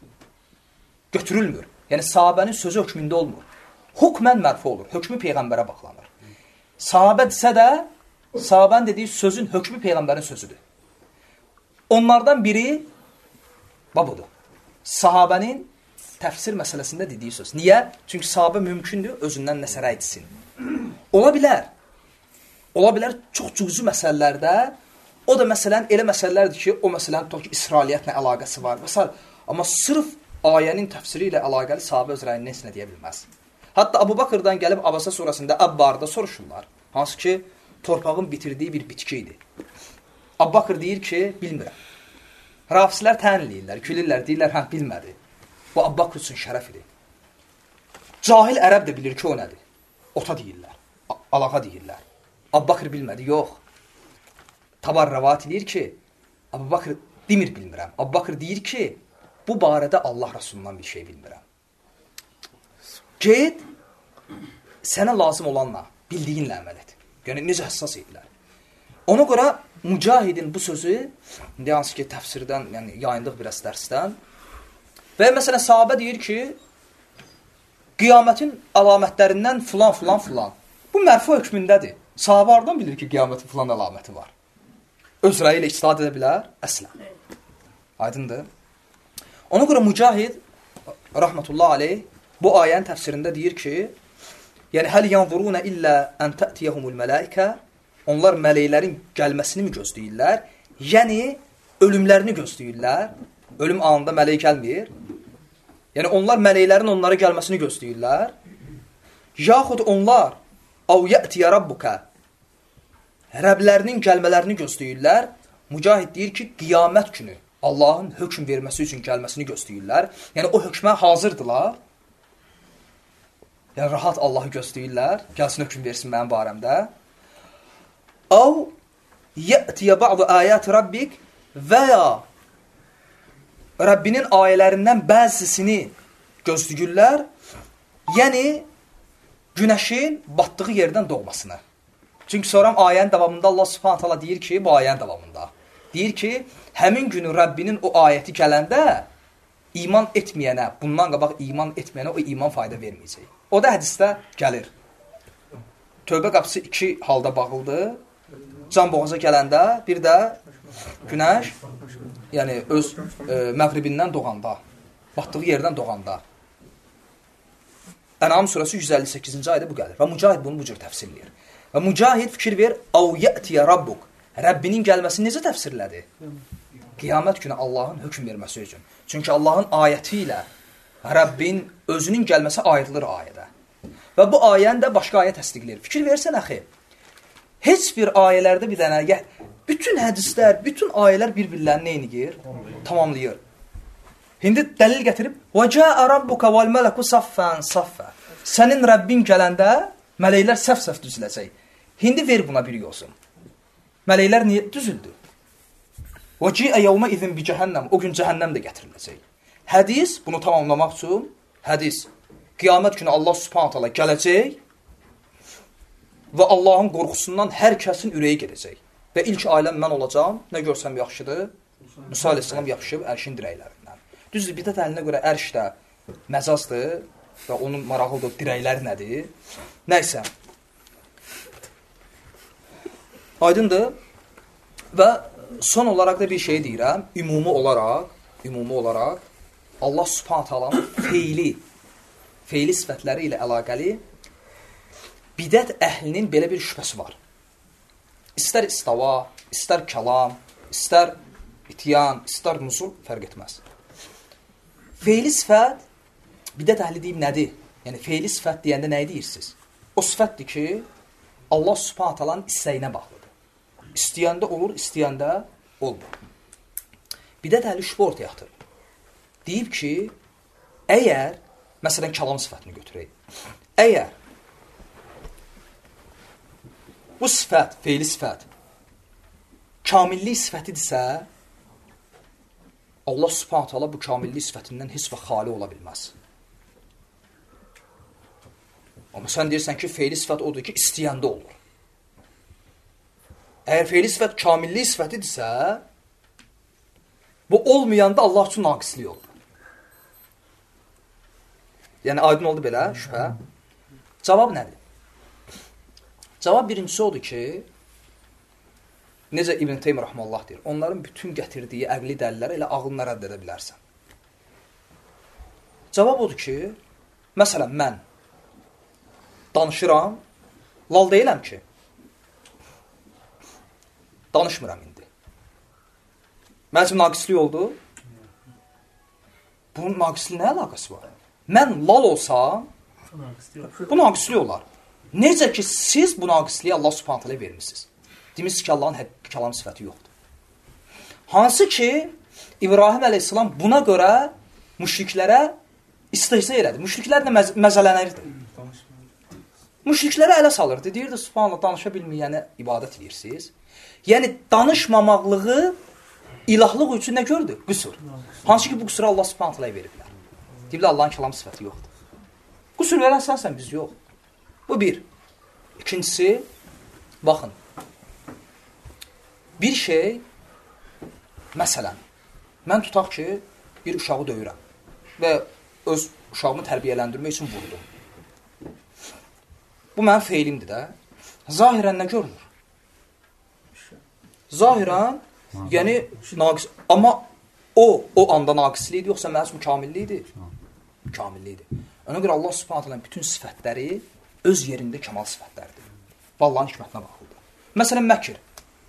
götürülmür. Yəni, sahabənin sözü hökmündə olmur. Hukmən mərfu olur. Hökmü Peyğəmbərə baxlanır. Sahabə desə də, sahabən dediyi sözün hökmü Peyğəmbərin sözüdür. Onlardan biri babudur. Sahabənin təfsir məsələsində dediyi söz. Niyə? Çünki sahabə mümkündür özündən nəsə rəy etsin. Ola bilər. Ola bilər çox cüzü məsələlərdə, o da məsələn elə məsələlərdir ki, o məsələn tutaq ki, İsrailiyyətlə əlaqəsi var və s. Amma sırf ayənin təfsiri ilə əlaqəli sahabə öz rəyini nesinə deyə bilməz. Hətta Əbu Bakırdan gəlib Abasa surasında Əbbarda soruşurlar. Hansı ki, torpağın bitirdiyi bir bitki idi. Əbu Bakır deyir ki, bilmirəm. Rafislər tənliyirlər, külürlər, deyirlər, hə, bilmədi. Bu Əbu Bakır üçün şərəf idi. Cahil ərəb də bilir ki, o nədir? Ota deyirlər, alağa deyirlər. Əbu Bakır bilmədi, yox. Tabar rəvat edir ki, Əbu Bakır demir bilmirəm. Əbu Bakır deyir ki, bu barədə Allah Rasulundan bir şey bilmirəm. Get, sənə lazım olanla, bildiyinlə əməl et. Yəni, necə həssas edirlər. Ona görə Mücahidin bu sözü, indi hansı ki, təfsirdən, yəni yayındıq biraz dərsdən və məsələn, sahabə deyir ki, qiyamətin əlamətlərindən filan, filan, filan. Bu mərfu hökmündədir. Sahabə hardan bilir ki, qiyamətin filan əlaməti var? Öz rəyi ilə ictihad edə bilər? Əslən. Aydındır. Ona görə Mücahid, rəhmətullah aleyh, bu ayənin təfsirində deyir ki, yəni, həl yanzuruna illə ən tə'tiyəhumul mələikə, onlar mələklərin gəlməsini mi gözləyirlər? Yəni, ölümlərini gözləyirlər. Ölüm anında mələk gəlmir. Yəni, onlar mələklərin onlara gəlməsini gözləyirlər. Yaxud onlar, əv yə'tiyə rabbukə, Rəblərinin gəlmələrini gözləyirlər. Mücahid deyir ki, qiyamət günü Allahın hökm verməsi üçün gəlməsini gözləyirlər. Yəni, o hökmə hazırdılar. Yəni, rahat Allahı gözləyirlər. Gəlsin hökm versin mənim barəmdə. Əv yə'tiyə ba'du ayət rabbik və ya Rəbbinin ayələrindən bəzisini gözləyirlər. Yəni, günəşin batdığı yerdən doğmasını. Çünki sonra ayənin davamında Allah subhanət hala deyir ki, bu ayənin davamında. Deyir ki, həmin günü Rəbbinin o ayəti gələndə iman etməyənə, bundan qabaq iman etməyənə o iman fayda verməyəcək. O da hədisdə gəlir. Tövbə qapısı iki halda bağlıdır. Can boğaza gələndə, bir də günəş, yəni öz e, məğribindən doğanda, batdığı yerdən doğanda. Ənam surəsi yüz əlli səkkizinci ayda bu gəlir. Və Mücahid bunu bu cür təfsirləyir. Və Mücahid fikir ver, əv yə'tiyə rabbuk. Rəbbinin gəlməsini necə təfsirlədi? Qiyamət günü Allahın hökm verməsi üçün. Çünki Allahın ayəti ilə Rəbbin özünün gəlməsi ayrılır ayədə. Və bu ayəni də başqa ayə təsdiqləyir. Fikir versən əxi, heç bir ayələrdə bir dənə, bütün hədislər, bütün ayələr bir-birlərini neyniyir? Tamamlayır. İndi dəlil gətirib, وَجَاءَ رَبُّكَ وَالْمَلَكُ صَفًّا صَفًّا Sənin Rəbbin gələndə mələklər səf-səf düzüləcək. İndi ver buna bir yolsun. Mələklər niyə düzüldü? وَجِيَ يَوْمَ اِذٍ بِجَهَنَّمْ O gün cəhənnəm də gətiriləcək. Hədis, bunu tamamlamaq üçün, hədis, qiyamət günü Allah subhanahu ta'ala gələcək və Allahın qorxusundan hər kəsin ürəyi gedəcək. Və ilk ailəm mən olacağım, nə görsəm yaxşıdır, Musa aleyhissalam yapışıb ərşin dirəklərindən. Düzdür, bir də dəlinə görə ərş də məcazdır və onun maraqlıdır, dirəkləri nədir? Nəysə, aydındır və son olaraq da bir şey deyirəm, ümumi olaraq, ümumi olaraq, Allah subhanahu ta'alanın feili, feili sifətləri ilə əlaqəli bidət əhlinin belə bir şübhəsi var. İstər istava, istər kəlam, istər itiyan, istər nuzul, fərq etməz. Feili sifət, bidət əhli deyib nədir? Yəni, feili sifət deyəndə nəyi deyirsiniz? O sifətdir ki, Allah subhanahu ta'alanın istəyinə bağlıdır. İstəyəndə olur, istəyəndə olmur. Bidət əhli şübhə ortaya atır. Deyib ki, əgər, məsələn, kəlam sifətini götürək, əgər bu sifət, feili sifət, kamillik sifətidirsə, Allah subhanahu ta'ala bu kamillik sifətindən heç və xali ola bilməz. Amma sən deyirsən ki, feili sifət odur ki, istəyəndə olur. Əgər feili sifət kamillik sifətidirsə, bu olmayanda Allah üçün naqislik olur. Yəni, aydın oldu belə şübhə. Cavab nədir? Cavab birincisi odur ki, necə İbn Teymiyyə rəhməhullah deyir, onların bütün gətirdiyi əqli dəlilləri elə ağlına rədd edə bilərsən. Cavab odur ki, məsələn, mən danışıram, lal deyiləm ki, danışmıram indi. Mənim üçün naqislik oldu. Bunun naqisliyi nə əlaqəsi var? Mən lal olsam, bu naqislik olar. Necə ki, siz bu naqisliyi Allah subhanahu ta'ala vermişsiniz. Demişsiniz ki, Allahın həqiqi kəlam sifəti yoxdur. Hansı ki, İbrahim əleyhissalam buna görə müşriklərə istehza elədi. Müşriklər də məz məzələnirdi. Müşriklərə ələ salırdı. Deyirdi, subhanallah, danışa bilməyəni ibadət edirsiniz. Yəni, danışmamaqlığı ilahlıq üçün nə gördü? Qüsur. Hansı ki, bu qüsuru Allah subhanahu ta'ala veriblər. Deyiblər, Allahın kəlam sifəti yoxdur. Qüsur verən sənsən, biz yox. Bu bir. İkincisi, baxın, bir şey, məsələn, mən tutaq ki, bir uşağı döyürəm və öz uşağımı tərbiyələndirmək üçün vurdum. Bu mənim feilimdir də. Zahirən nə görünür? Zahirən, yəni, naqis, amma o, o anda naqisliyidir, yoxsa mənim üçün kamilliyidir? Kamilliyidir. Ona görə Allah subhanahu ta'ala bütün sifətləri öz yerində kəmal sifətlərdir. Və Allahın hikmətinə baxıldı. Məsələn, məkir.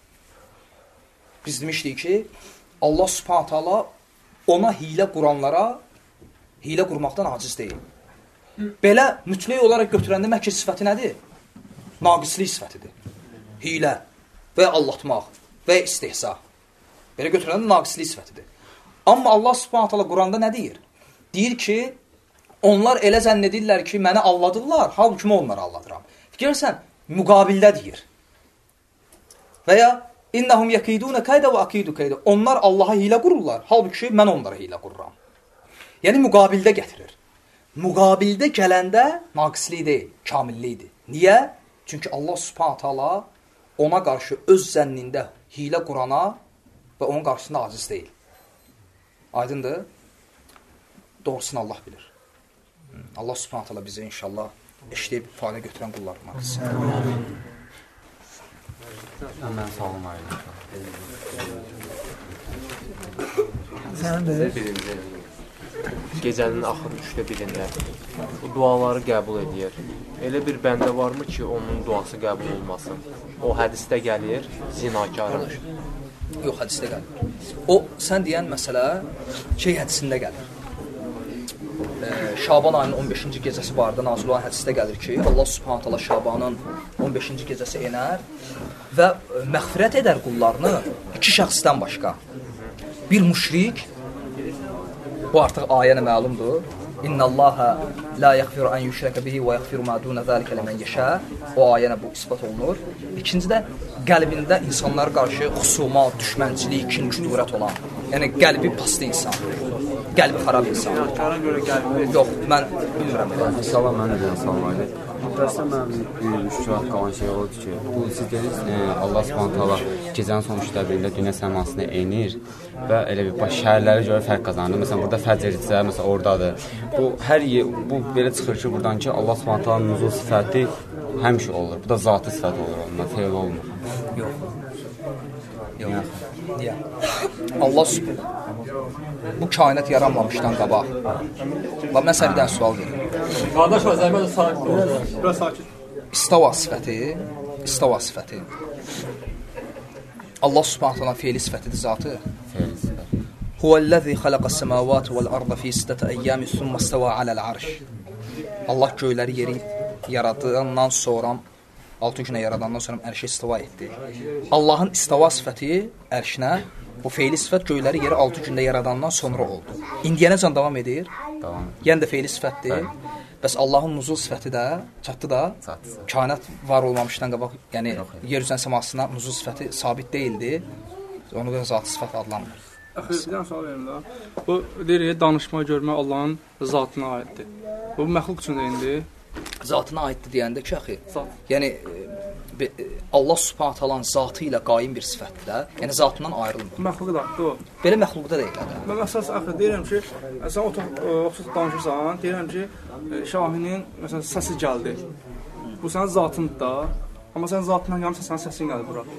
Biz demişdik ki, Allah subhanahu ta'ala ona hilə quranlara hilə qurmaqdan aciz deyil. Belə mütləq olaraq götürəndə məkir sifəti nədir? Naqislik sifətidir. Hilə və ya allatmaq və ya istehza. Belə götürəndə naqislik sifətidir. Amma Allah subhanahu ta'ala Quranda nə deyir? Deyir ki, onlar elə zənn edirlər ki, məni alladırlar, halbuki mən onları alladıram. Fikirsən, müqabildə deyir. Və ya innahum yakiduna kayda və akidu kayda. Onlar Allaha hilə qururlar, halbuki mən onlara hilə qururam. Yəni müqabildə gətirir. Müqabildə gələndə naqislik deyil, kamillikdir. Niyə? Çünki Allah subhanahu ta'ala ona qarşı öz zənnində hilə qurana və onun qarşısında aciz deyil. Aydındır? Doğrusunu Allah bilir. Allah subhanahu ta'ala bizə inşallah işləyib fayda götürən qullarına qılsın. Mən sağ olun ayrı. Sən də. gecənin axır üçdə birində bu duaları qəbul edir. Elə bir bəndə varmı ki, onun duası qəbul olmasın? O hədisdə gəlir, zinakardır. Yox, hədisdə gəlir. O, sən deyən məsələ şey hədisində gəlir. Ee, Şaban ayının on beşinci gecəsi barədə nazil olan hədisdə gəlir ki, Allah Subhanahu taala Şabanın on beşinci gecəsi enər və məğfirət edər qullarını iki şəxsdən başqa. Bir müşrik, bu artıq ayənə məlumdur. İnnallaha la yaghfiru an yushraka bihi və yaghfiru ma dun zalika limen yasha. O ayənə bu isbat olunur. İkinci də qəlbində insanlara qarşı xüsumat, düşmənçilik, kin, küdurət olan, yəni qəlbi paslı insan, qəlbi xarab insan. Günahkara görə qəlbi. Yox, mən bilmirəm. Salam, mən də salam var. Bəsəm mənim müşkülat qalan şey oldu ki, bu siz dediniz, e, Allah Subhanahu taala gecənin son üçdə birində dünya səmasına enir və elə bir baş şəhərlərə görə fərq qazanır. Məsələn, burada fəcrcə, məsələn, ordadır. Bu hər yer, bu belə çıxır ki, burdan ki, Allah Subhanahu taalanın nüzul sifəti həmişə olur. Bu da zatı sifət olur ondan, feil olmur. Yox. Yox. Niyə? Allah Subhanahu bu kainat yaranmamışdan qabaq. Bax, mən sənə bir dənə sual verim. Qardaş var, zəhmət sakit ol. Biraz sakit. İstava sifəti, istava sifəti. Allah Subhanahu taala feili sifətidir, zatı. Feil sifət. Huvellezî xalaqas-semâvâti vel-arda fî sittati eyyâmin thumma istevâ alel-arş. Allah göyləri yeri yaradandan sonra altı günə yaradandan sonra ərşə istiva etdi. Allahın istava sifəti ərşinə, bu feili sifət göyləri yeri altı gündə yaradandan sonra oldu. İndiyənəcən davam edir. Davam. Yəni də feili sifətdir. Bəs Allahın nuzul sifəti də çatdı da. Çatdı. Kainat var olmamışdan qabaq, yəni yer üzərin səmasına nuzul sifəti sabit deyildi. Onu da zat sifət adlanır. Axı bir dənə sual verim də. Bu deyirik, danışma, görmə Allahın zatına aiddir. Bu məxluq üçün deyildi. Zatına aiddir deyəndə ki, axı, Zat. yəni e, Allah Subhanahu taalanın zatı ilə qaim bir sifətdir də. Yəni zatından ayrılmır. Məxluq da, o. Belə məxluqda deyil də. Mən əsas axı deyirəm ki, sən oturuq oturuq danışırsan, deyirəm ki, Şahinin məsələn səsi gəldi. Bu sənin zatındır da. Amma sən zatından gəlmirsən, sənin səsin gəlir bura.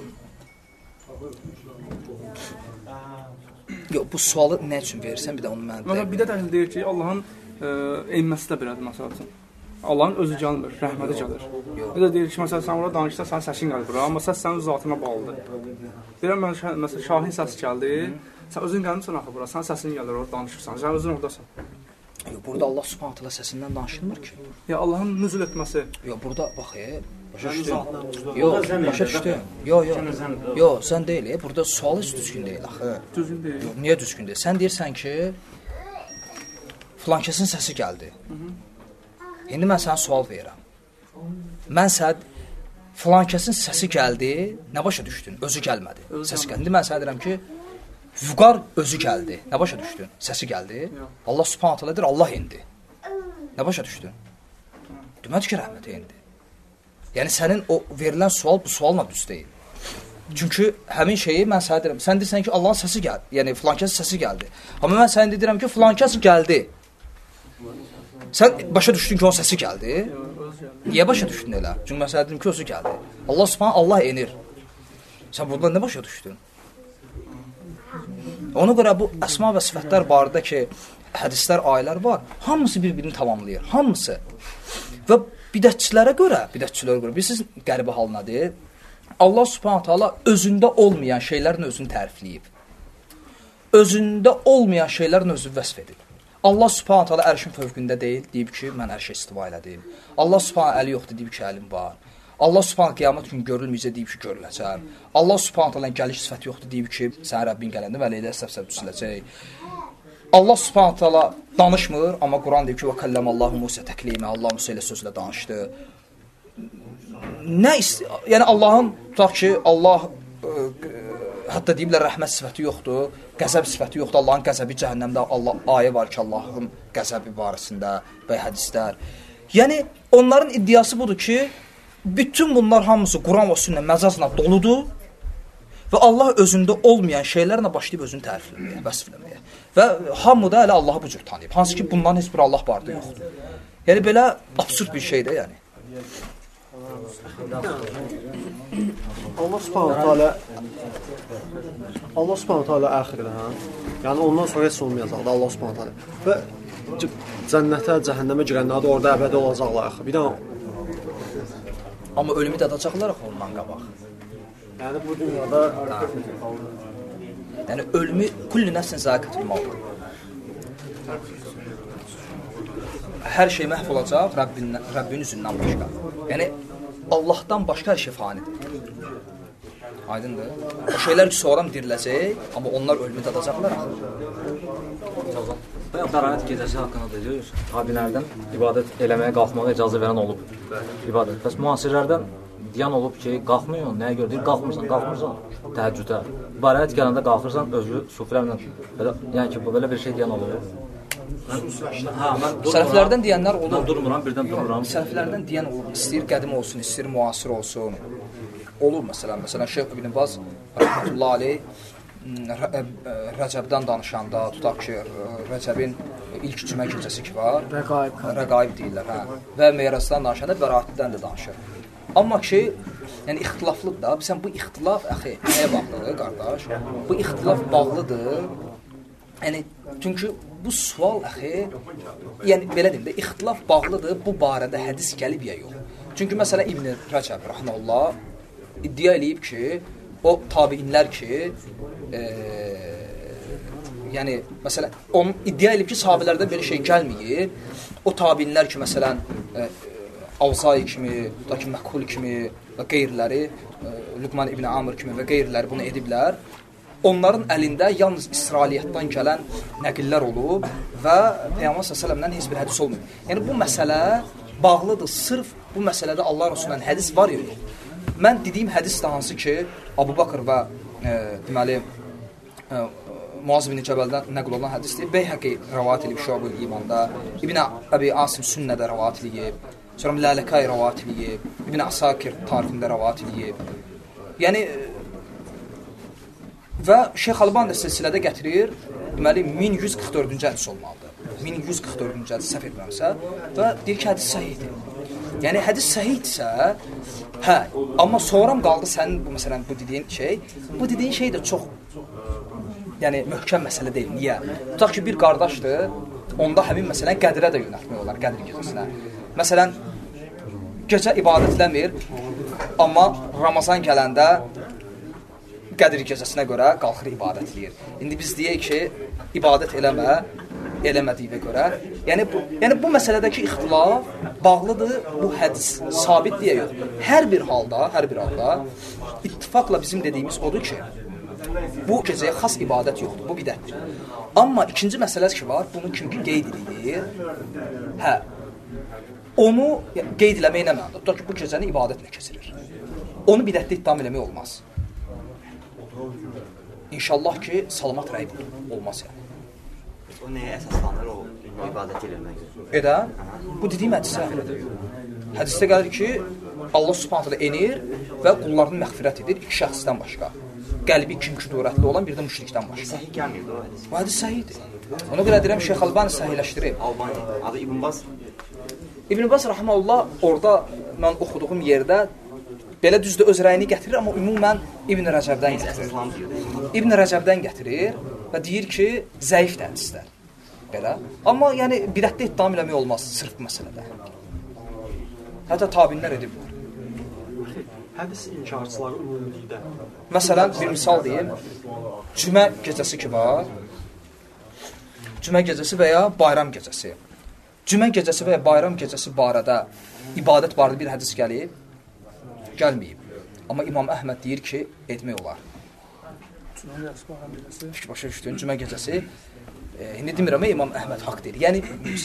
Yox, bu sualı nə üçün verirsən, bir də onu mən Məsələn, bir də təhlil deyir ki, Allahın e, enməsi də belədir, məsələn. Allahın özü gəlmir, rəhməti gəlir. Bir də deyir ki, məsələn, sən orada danışsan, sənin səsin gəlir bura, amma səs sənin zatına bağlıdır. Deyirəm, mən, məsələn, Şahin səsi gəldi, sən özün gəlmirsən axı bura, sənin səsin gəlir, orada danışırsan, sən özün oradasan. Yox, burada Allah Subhanahu taala səsindən danışılmır ki. Ya Allahın nüzul etməsi. Yox, burada bax, e, başa düşdün. Yox, başa düşdün. Yox, yox. Yox, sən deyil, e, burada sual heç düzgün deyil axı. Düzgün deyil. Yox, niyə düzgün deyil? Sən deyirsən ki, filan kəsin səsi gəldi. İndi mən sənə sual verirəm. Mən sənə filan kəsin səsi gəldi, nə başa düşdün? Özü gəlmədi. Səsi gəldi. İndi mən sənə deyirəm ki, Vüqar özü gəldi. Nə başa düşdün? Səsi gəldi. Allah Subhanahu taala deyir, Allah indi. Nə başa düşdün? Demədi ki, rəhmətə indi. Yəni sənin o verilən sual bu sualla düz deyil. Çünki həmin şeyi mən sənə deyirəm. Sən deyirsən ki, Allahın səsi gəldi. Yəni filan kəsin səsi gəldi. Amma mən sənə deyirəm ki, filan kəs gəldi. Sən başa düşdün ki, onun səsi gəldi. Niyə başa düşdün elə? Çünki mən sənə dedim ki, özü gəldi. Allah Subhanahu Allah enir. Sən buradan nə başa düşdün? Ona görə bu əsma və sifətlər barədə ki, hədislər, ayələr var, hamısı bir-birini tamamlayır, hamısı. Və bidətçilərə görə, bidətçilərə görə, bilirsiniz, qəribə hal nədir? Allah Subhanahu taala özündə olmayan şeylərin özünü tərifləyib. Özündə olmayan şeylərin özünü vəsf edib. Allah Subhanahu taala ərşin fövqündə deyil, deyib ki, mən ərşə istiva elədim. Allah Subhanahu əli yoxdur, deyib ki, əlim var. Allah Subhanahu qiyamət günü görülməyəcək, deyib ki, görüləcək. Allah Subhanahu taala gəliş sifəti yoxdur, deyib ki, sənin Rəbbin gələndə vəliyyə səf-səf düzüləcək. Allah Subhanahu taala danışmır, amma Quran deyir ki, və kəllamallahu Musa təklimə, Allah Musa ilə sözlə danışdı. Nə yəni Allahın tutaq ki, Allah ə, hətta deyiblər rəhmət sifəti yoxdur, qəzəb sifəti yoxdur. Allahın qəzəbi cəhənnəmdə Allah ayə var ki, Allahın qəzəbi barəsində və hədislər. Yəni onların iddiası budur ki, bütün bunlar hamısı Quran və sünnə məcazla doludur və Allah özündə olmayan şeylərlə başlayıb özünü tərifləməyə, vəsfləməyə. Və hamı da elə Allahı bu cür tanıyıb. Hansı ki, bundan heç bir Allah barədə yoxdur. Yəni, belə absurd bir şeydir, yəni. Allah Subhanahu taala Allah Subhanahu taala axirdə, hə? Yəni ondan sonra heç olmayacaqdı Allah Subhanahu taala. Və cənnətə, cəhənnəmə girənlər də orada əbədi olacaqlar. Bir də amma ölümü dadacaqlar ondan qabaq. yəni bu dünyada yəni ölümü kullu nəfsin zaiqatul maut. Hər şey məhv olacaq Rəbbin Rəbbin üzündən başqa. Yəni Allahdan başqa hər şey fanidir. Aydındır? O şeylər ki, sonra diriləcək, amma onlar ölümü dadacaqlar. Bayaq Bəraət gecəsi haqqında deyilir. Tabilərdən ibadət eləməyə qalxmağa icazə verən olub. İbadət. Bəs müasirlərdən deyən olub ki, qalxmıyor. Nəyə görə deyir? Qalxmırsan, qalxmırsan təhəccüdə. Bəraət gələndə qalxırsan özü sufilərlə. Belə, yəni ki, bu belə bir şey deyən olub. Mən, hə, mən Sələflərdən deyənlər olur. Mən durmuram, birdən durmuram. Sələflərdən deyən olur. İstəyir qədim olsun, istəyir müasir olsun. Olur məsələn. Məsələn, Şeyx İbn Baz rəhmətullah aleyh Rəcəbdən danışanda, tutaq ki, Rəcəbin ilk cümə gecəsi ki var, Rəqaib, Rəqaib deyirlər, hə. Və Meyrasdan danışanda Bəraətdən də danışır. Amma ki, yəni ixtilaflıdır da, sən bu ixtilaf, əxi, nəyə bağlıdır, qardaş? Bu ixtilaf bağlıdır. Yəni, çünki bu sual, əxi, yəni, belə deyim də, ixtilaf bağlıdır, bu barədə hədis gəlib ya yox. Çünki, məsələn, İbn Rəcəb, rəhməllah, iddia eləyib ki, o tabiinlər ki, e, yəni, məsələn, onun iddia eləyib ki, sahabələrdə belə şey gəlməyib. O tabiinlər ki, məsələn, e, Avzai kimi, tutaq ki, Məkhul kimi və qeyriləri, e, Lüqman İbn Amr kimi və qeyriləri bunu ediblər. Onların əlində yalnız İsrailiyyatdan gələn nəqillər olub və Peyğəmbər sallallahu əleyhi və səlləmdən heç bir hədis olmayıb. Yəni, bu məsələ bağlıdır. Sırf bu məsələdə Allah Rəsulundan hədis var ya yox. Mən dediyim hədis də hansı ki, Abu Bakr və e, deməli e, Muaz bin Cəbəldən nəql olunan hədisdir. Beyhəqi rəvat edib Şuab-ül İmanda, İbn Əbi Asim Sünnədə rəvat edib, sonra Lələkay rəvat edib, İbn Əsakir tarixində rəvat edib. Yəni və Şeyx Albani də silsilədə gətirir, deməli min yüz qırx dördüncü hədis olmalıdır. min yüz qırx dördüncü hədis səhv etmirəmsə və deyir ki, hədis səhihdir. Yəni hədis səhihdirsə, hə, amma sonram qaldı sənin bu məsələn bu dediyin şey, bu dediyin şey də çox yəni möhkəm məsələ deyil. Niyə? Tutaq ki, bir qardaşdır, onda həmin məsələn qədirə də yönəltmək olar, qədir gecəsinə. Məsələn, gecə ibadət eləmir, amma Ramazan gələndə qədir gecəsinə görə qalxır ibadət eləyir. İndi biz deyək ki, ibadət eləmə, eləmədiyinə görə. Yəni bu, yəni bu məsələdəki ixtilaf bağlıdır bu hədis, sabit deyə yox. Hər bir halda, hər bir halda ittifaqla bizim dediyimiz odur ki, bu gecəyə xas ibadət yoxdur, bu bidətdir. Amma ikinci məsələsi ki var, bunu kim ki qeyd edilir, hə, onu yəni, qeyd eləmək nə mənada? Tutaq ki, bu gecəni ibadətlə keçirir. Onu bidətdə ittiham eləmək olmaz. İnşallah ki, salamat rəy olmaz yəni. O nəyə əsaslanır o ibadət eləmək? Edə, bu dediyim hədisə. Hədisdə gəlir ki, Allah subhanət hələ enir və qullarını məğfirət edir iki şəxsdən başqa. Qəlbi kim-küdurətli olan bir də müşrikdən başqa. Səhih gəlməyir o hədis. Bu hədis səhihdir. Ona görə deyirəm, Şeyx Albani səhihləşdirib. Albani, adı İbn Baz. İbn Baz rəhməhullah orada mən oxuduğum yerdə belə düzdür öz rəyini gətirir, amma ümumən İbn Rəcəbdən gətirir. İbn Rəcəbdən gətirir və deyir ki, zəifdir hədislər. Belə. Amma yəni bidətdə ittiham eləmək olmaz sırf bu məsələdə. Hətta tabinlər ediblər. hədis inkarçıları ümumilikdə. Məsələn, bir misal deyim. Cümə gecəsi ki var. Cümə gecəsi və ya bayram gecəsi. Cümə gecəsi və ya bayram gecəsi barədə ibadət barədə bir hədis gəlib. Gəlməyib. Amma İmam Əhməd deyir ki, etmək olar. Fikir başa düşdün, cümə gecəsi. E, indi demirəm, İmam Əhməd haqq deyir. Yəni,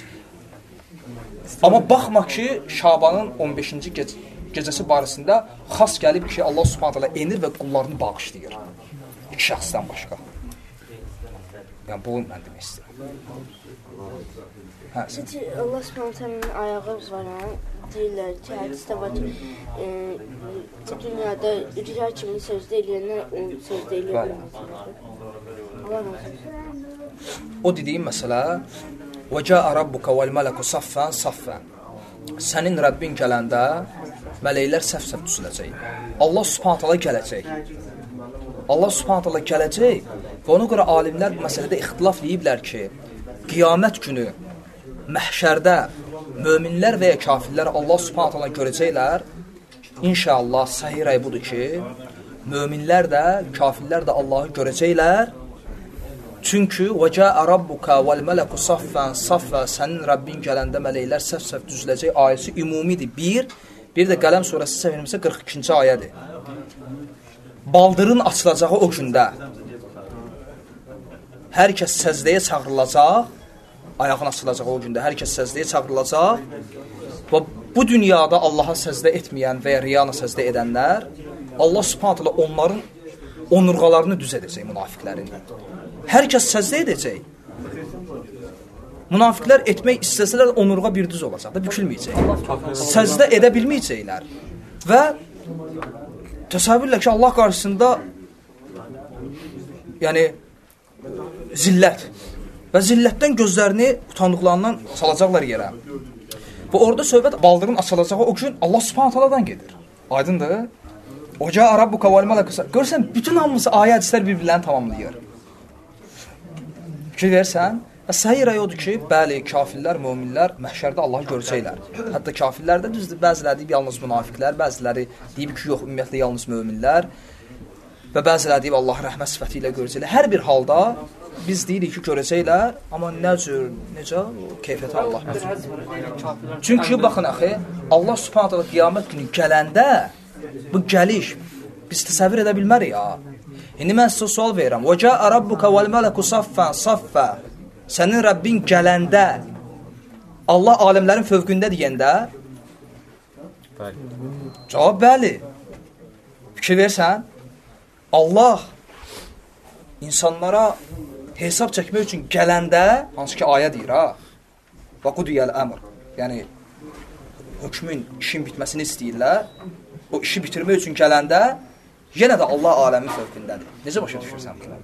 amma baxma ki, Şabanın on beşinci gec gecəsi barəsində xas gəlib ki, Allah Subhanahu taala enir və qullarını bağışlayır. İki şəxsdən başqa. Yəni, bu mən demək istəyirəm. Hə, Çünki Allah Subhanahu taala'nın ayağı var, hə? Deyirlər ki, hədisdə var ki, e, dünyada rüya kimi sözdə eləyənlər o sözdə eləyə bilməyəcəklər. Allah razı olsun. O dediyim məsələ وَجَاءَ رَبُّكَ وَالْمَلَكُ صَفًّا صَفًّا Sənin Rəbbin gələndə mələklər səf-səf düzüləcək. Allah Subhanahu taala gələcək. Allah Subhanahu taala gələcək və ona görə alimlər bu məsələdə ixtilaf ediblər ki, qiyamət günü məhşərdə möminlər və ya kafirlər Allah Subhanahu taala görəcəklər. İnşallah səhih rəy budur ki, möminlər də, kafirlər də Allahı görəcəklər. Çünki və cəə rabbuka vəl mələku saffan saffa, sənin Rəbbin gələndə mələklər səf-səf düzüləcək ayəsi ümumidir. Bir, bir də Qələm surəsi səhv etmirəmsə qırx ikinci ayədir. Baldırın açılacağı o gündə hər kəs səzdəyə çağırılacaq, ayağın açılacaq o gündə hər kəs səzdəyə çağırılacaq və bu dünyada Allaha səzdə etməyən və ya riyana səzdə edənlər Allah Subhanahu taala onların onurğalarını düz edəcək münafiqlərin. Hər kəs səzdə edəcək. Münafiqlər etmək istəsələr onurğa bir düz olacaq da, bükülməyəcək. Səzdə edə bilməyəcəklər. Və təsəvvürlə ki, Allah qarşısında yəni zillət və zillətdən gözlərini utandıqlarından salacaqlar yerə. Və orada söhbət baldırın açılacağı o gün Allah Subhanahu taaladan gedir. Aydındır? Oca Rabbuka vel mələku. Görsən, bütün hamısı ayə hədislər bir-birlərini tamamlayır. Fikir versən, və səhih rəy odur ki, bəli, kafirlər, möminlər məhşərdə Allahı görəcəklər. Hətta kafirlər də düzdür, bəziləri deyib yalnız münafiqlər, bəziləri deyib ki, yox, ümumiyyətlə yalnız möminlər və bəziləri deyib Allah rəhmət sifəti ilə görəcəklər. Hər bir halda biz deyirik ki, görəcəklər, amma nə cür, necə, keyfiyyəti Allah bilir. Çünki, baxın, əxi, Allah Subhanahu taala qiyamət günü gələndə, bu gəliş, biz təsəvvür edə bilmərik ya. İndi mən sizə sual verirəm. Və cəə rabbuka vəl mələku saffan saffa. Sənin Rəbbin gələndə Allah aləmlərin fövqündə deyəndə? Bəli. Cavab bəli. Fikir versən, Allah insanlara hesab çəkmək üçün gələndə, hansı ki ayə deyir ha, və qudiyəl əmr, yəni hökmün, işin bitməsini istəyirlər, o işi bitirmək üçün gələndə, yenə də Allah aləmin fövqündədir. Necə başa düşürsən bunu?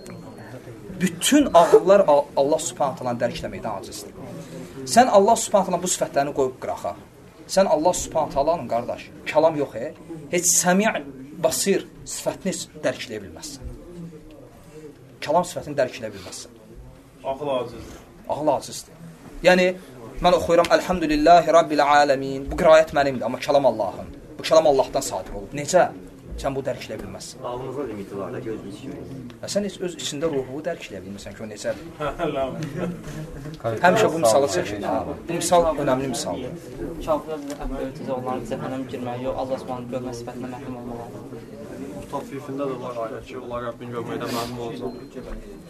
Bütün ağıllar Allah Subhanahu taala dərk etməkdən acizdir. Sən Allah Subhanahu taala bu sifətlərini qoyub qıraxa. Sən Allah Subhanahu taalanın qardaş, kəlam yox e, heç səmi' basir sifətini dərk edə bilməzsən. Kəlam sifətini dərk edə bilməzsən. Ağıl acizdir. Ağıl acizdir. Yəni mən oxuyuram Elhamdülillahi Rabbil aləmin. Bu qiraət mənimdir, amma kəlam Allahın. Bu kəlam Allahdan sadir olub. Necə? Sən bu dərk edə bilməzsən. Ağlınızda limiti var da, gözünüz kimi. Sən heç öz içində ruhu dərk edə bilmirsən ki, o necədir? Həmişə bu misalı çəkin. Bu misal önəmli misaldır. Kafirlər əvvəlcə onların cəhənnəmə girməyi, yox Allah Subhanahu görmə sifətinə məhrum olmalıdır. Təfvifində də var ayət ki, onlar Rəbbin görməkdən məmnun olacaq.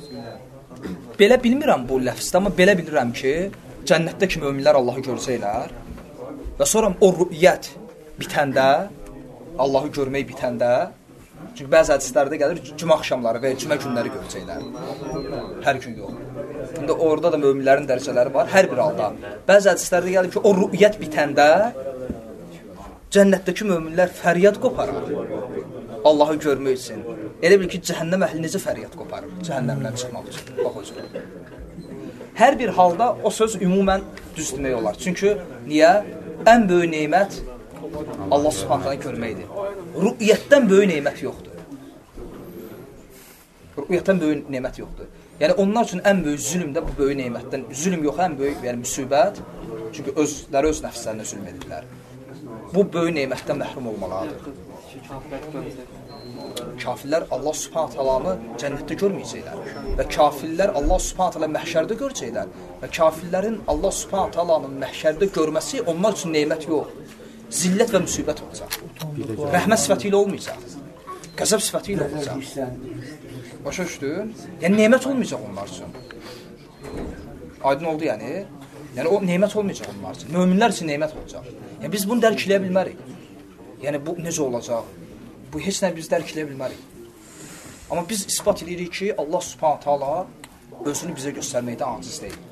Belə bilmirəm bu ləfzdə, amma belə bilirəm ki, cənnətdəki möminlər Allahı görəcəklər və sonra o rü'yət bitəndə, Allahı görmək bitəndə, çünki bəzi hədislərdə gəlir, cümə axşamları və cümə günləri görəcəklər. Hər gün yox. İndi orada da möminlərin dərəcələri var, hər bir halda. Bəzi hədislərdə gəlir ki, o rü'yət bitəndə cənnətdəki möminlər fəryad qoparar Allahı görmək üçün. Elə bil ki, cəhənnəm əhli necə fəryad qoparır cəhənnəmdən çıxmaq üçün. Bax o cür. Hər bir halda o söz ümumən düz demək olar. Çünki niyə? Ən böyük nemət Allah Subhanahu görməkdir. Rü'yətdən böyük nemət yoxdur. Rü'yətdən böyük nemət yoxdur. Yəni onlar üçün ən böyük zülm də bu böyük nemətdən, zülm yox, ən böyük, yəni müsibət. Çünki özləri öz nəfslərinə zülm edirlər. Bu böyük nemətdən məhrum olmalıdır. Kafirlər Allah Subhanahu taalanı cənnətdə görməyəcəklər və kafirlər Allah Subhanahu taala məhşərdə görəcəklər və kafirlərin Allah Subhanahu taalanın məhşərdə görməsi onlar üçün nemət yox, zillət və müsibət olacaq. Rəhmət sifəti ilə olmayacaq. Qəzəb sifəti ilə olacaq. Başa düşdün? Yəni nemət olmayacaq onlar üçün. Aydın oldu yəni? Yəni o nemət olmayacaq onlar üçün. Möminlər üçün nemət olacaq. Yəni biz bunu dərk edə bilmərik. Yəni bu necə olacaq? Bu heç nə biz dərk edə bilmərik. Amma biz isbat edirik ki, Allah Subhanahu taala özünü bizə göstərməkdə aciz deyil.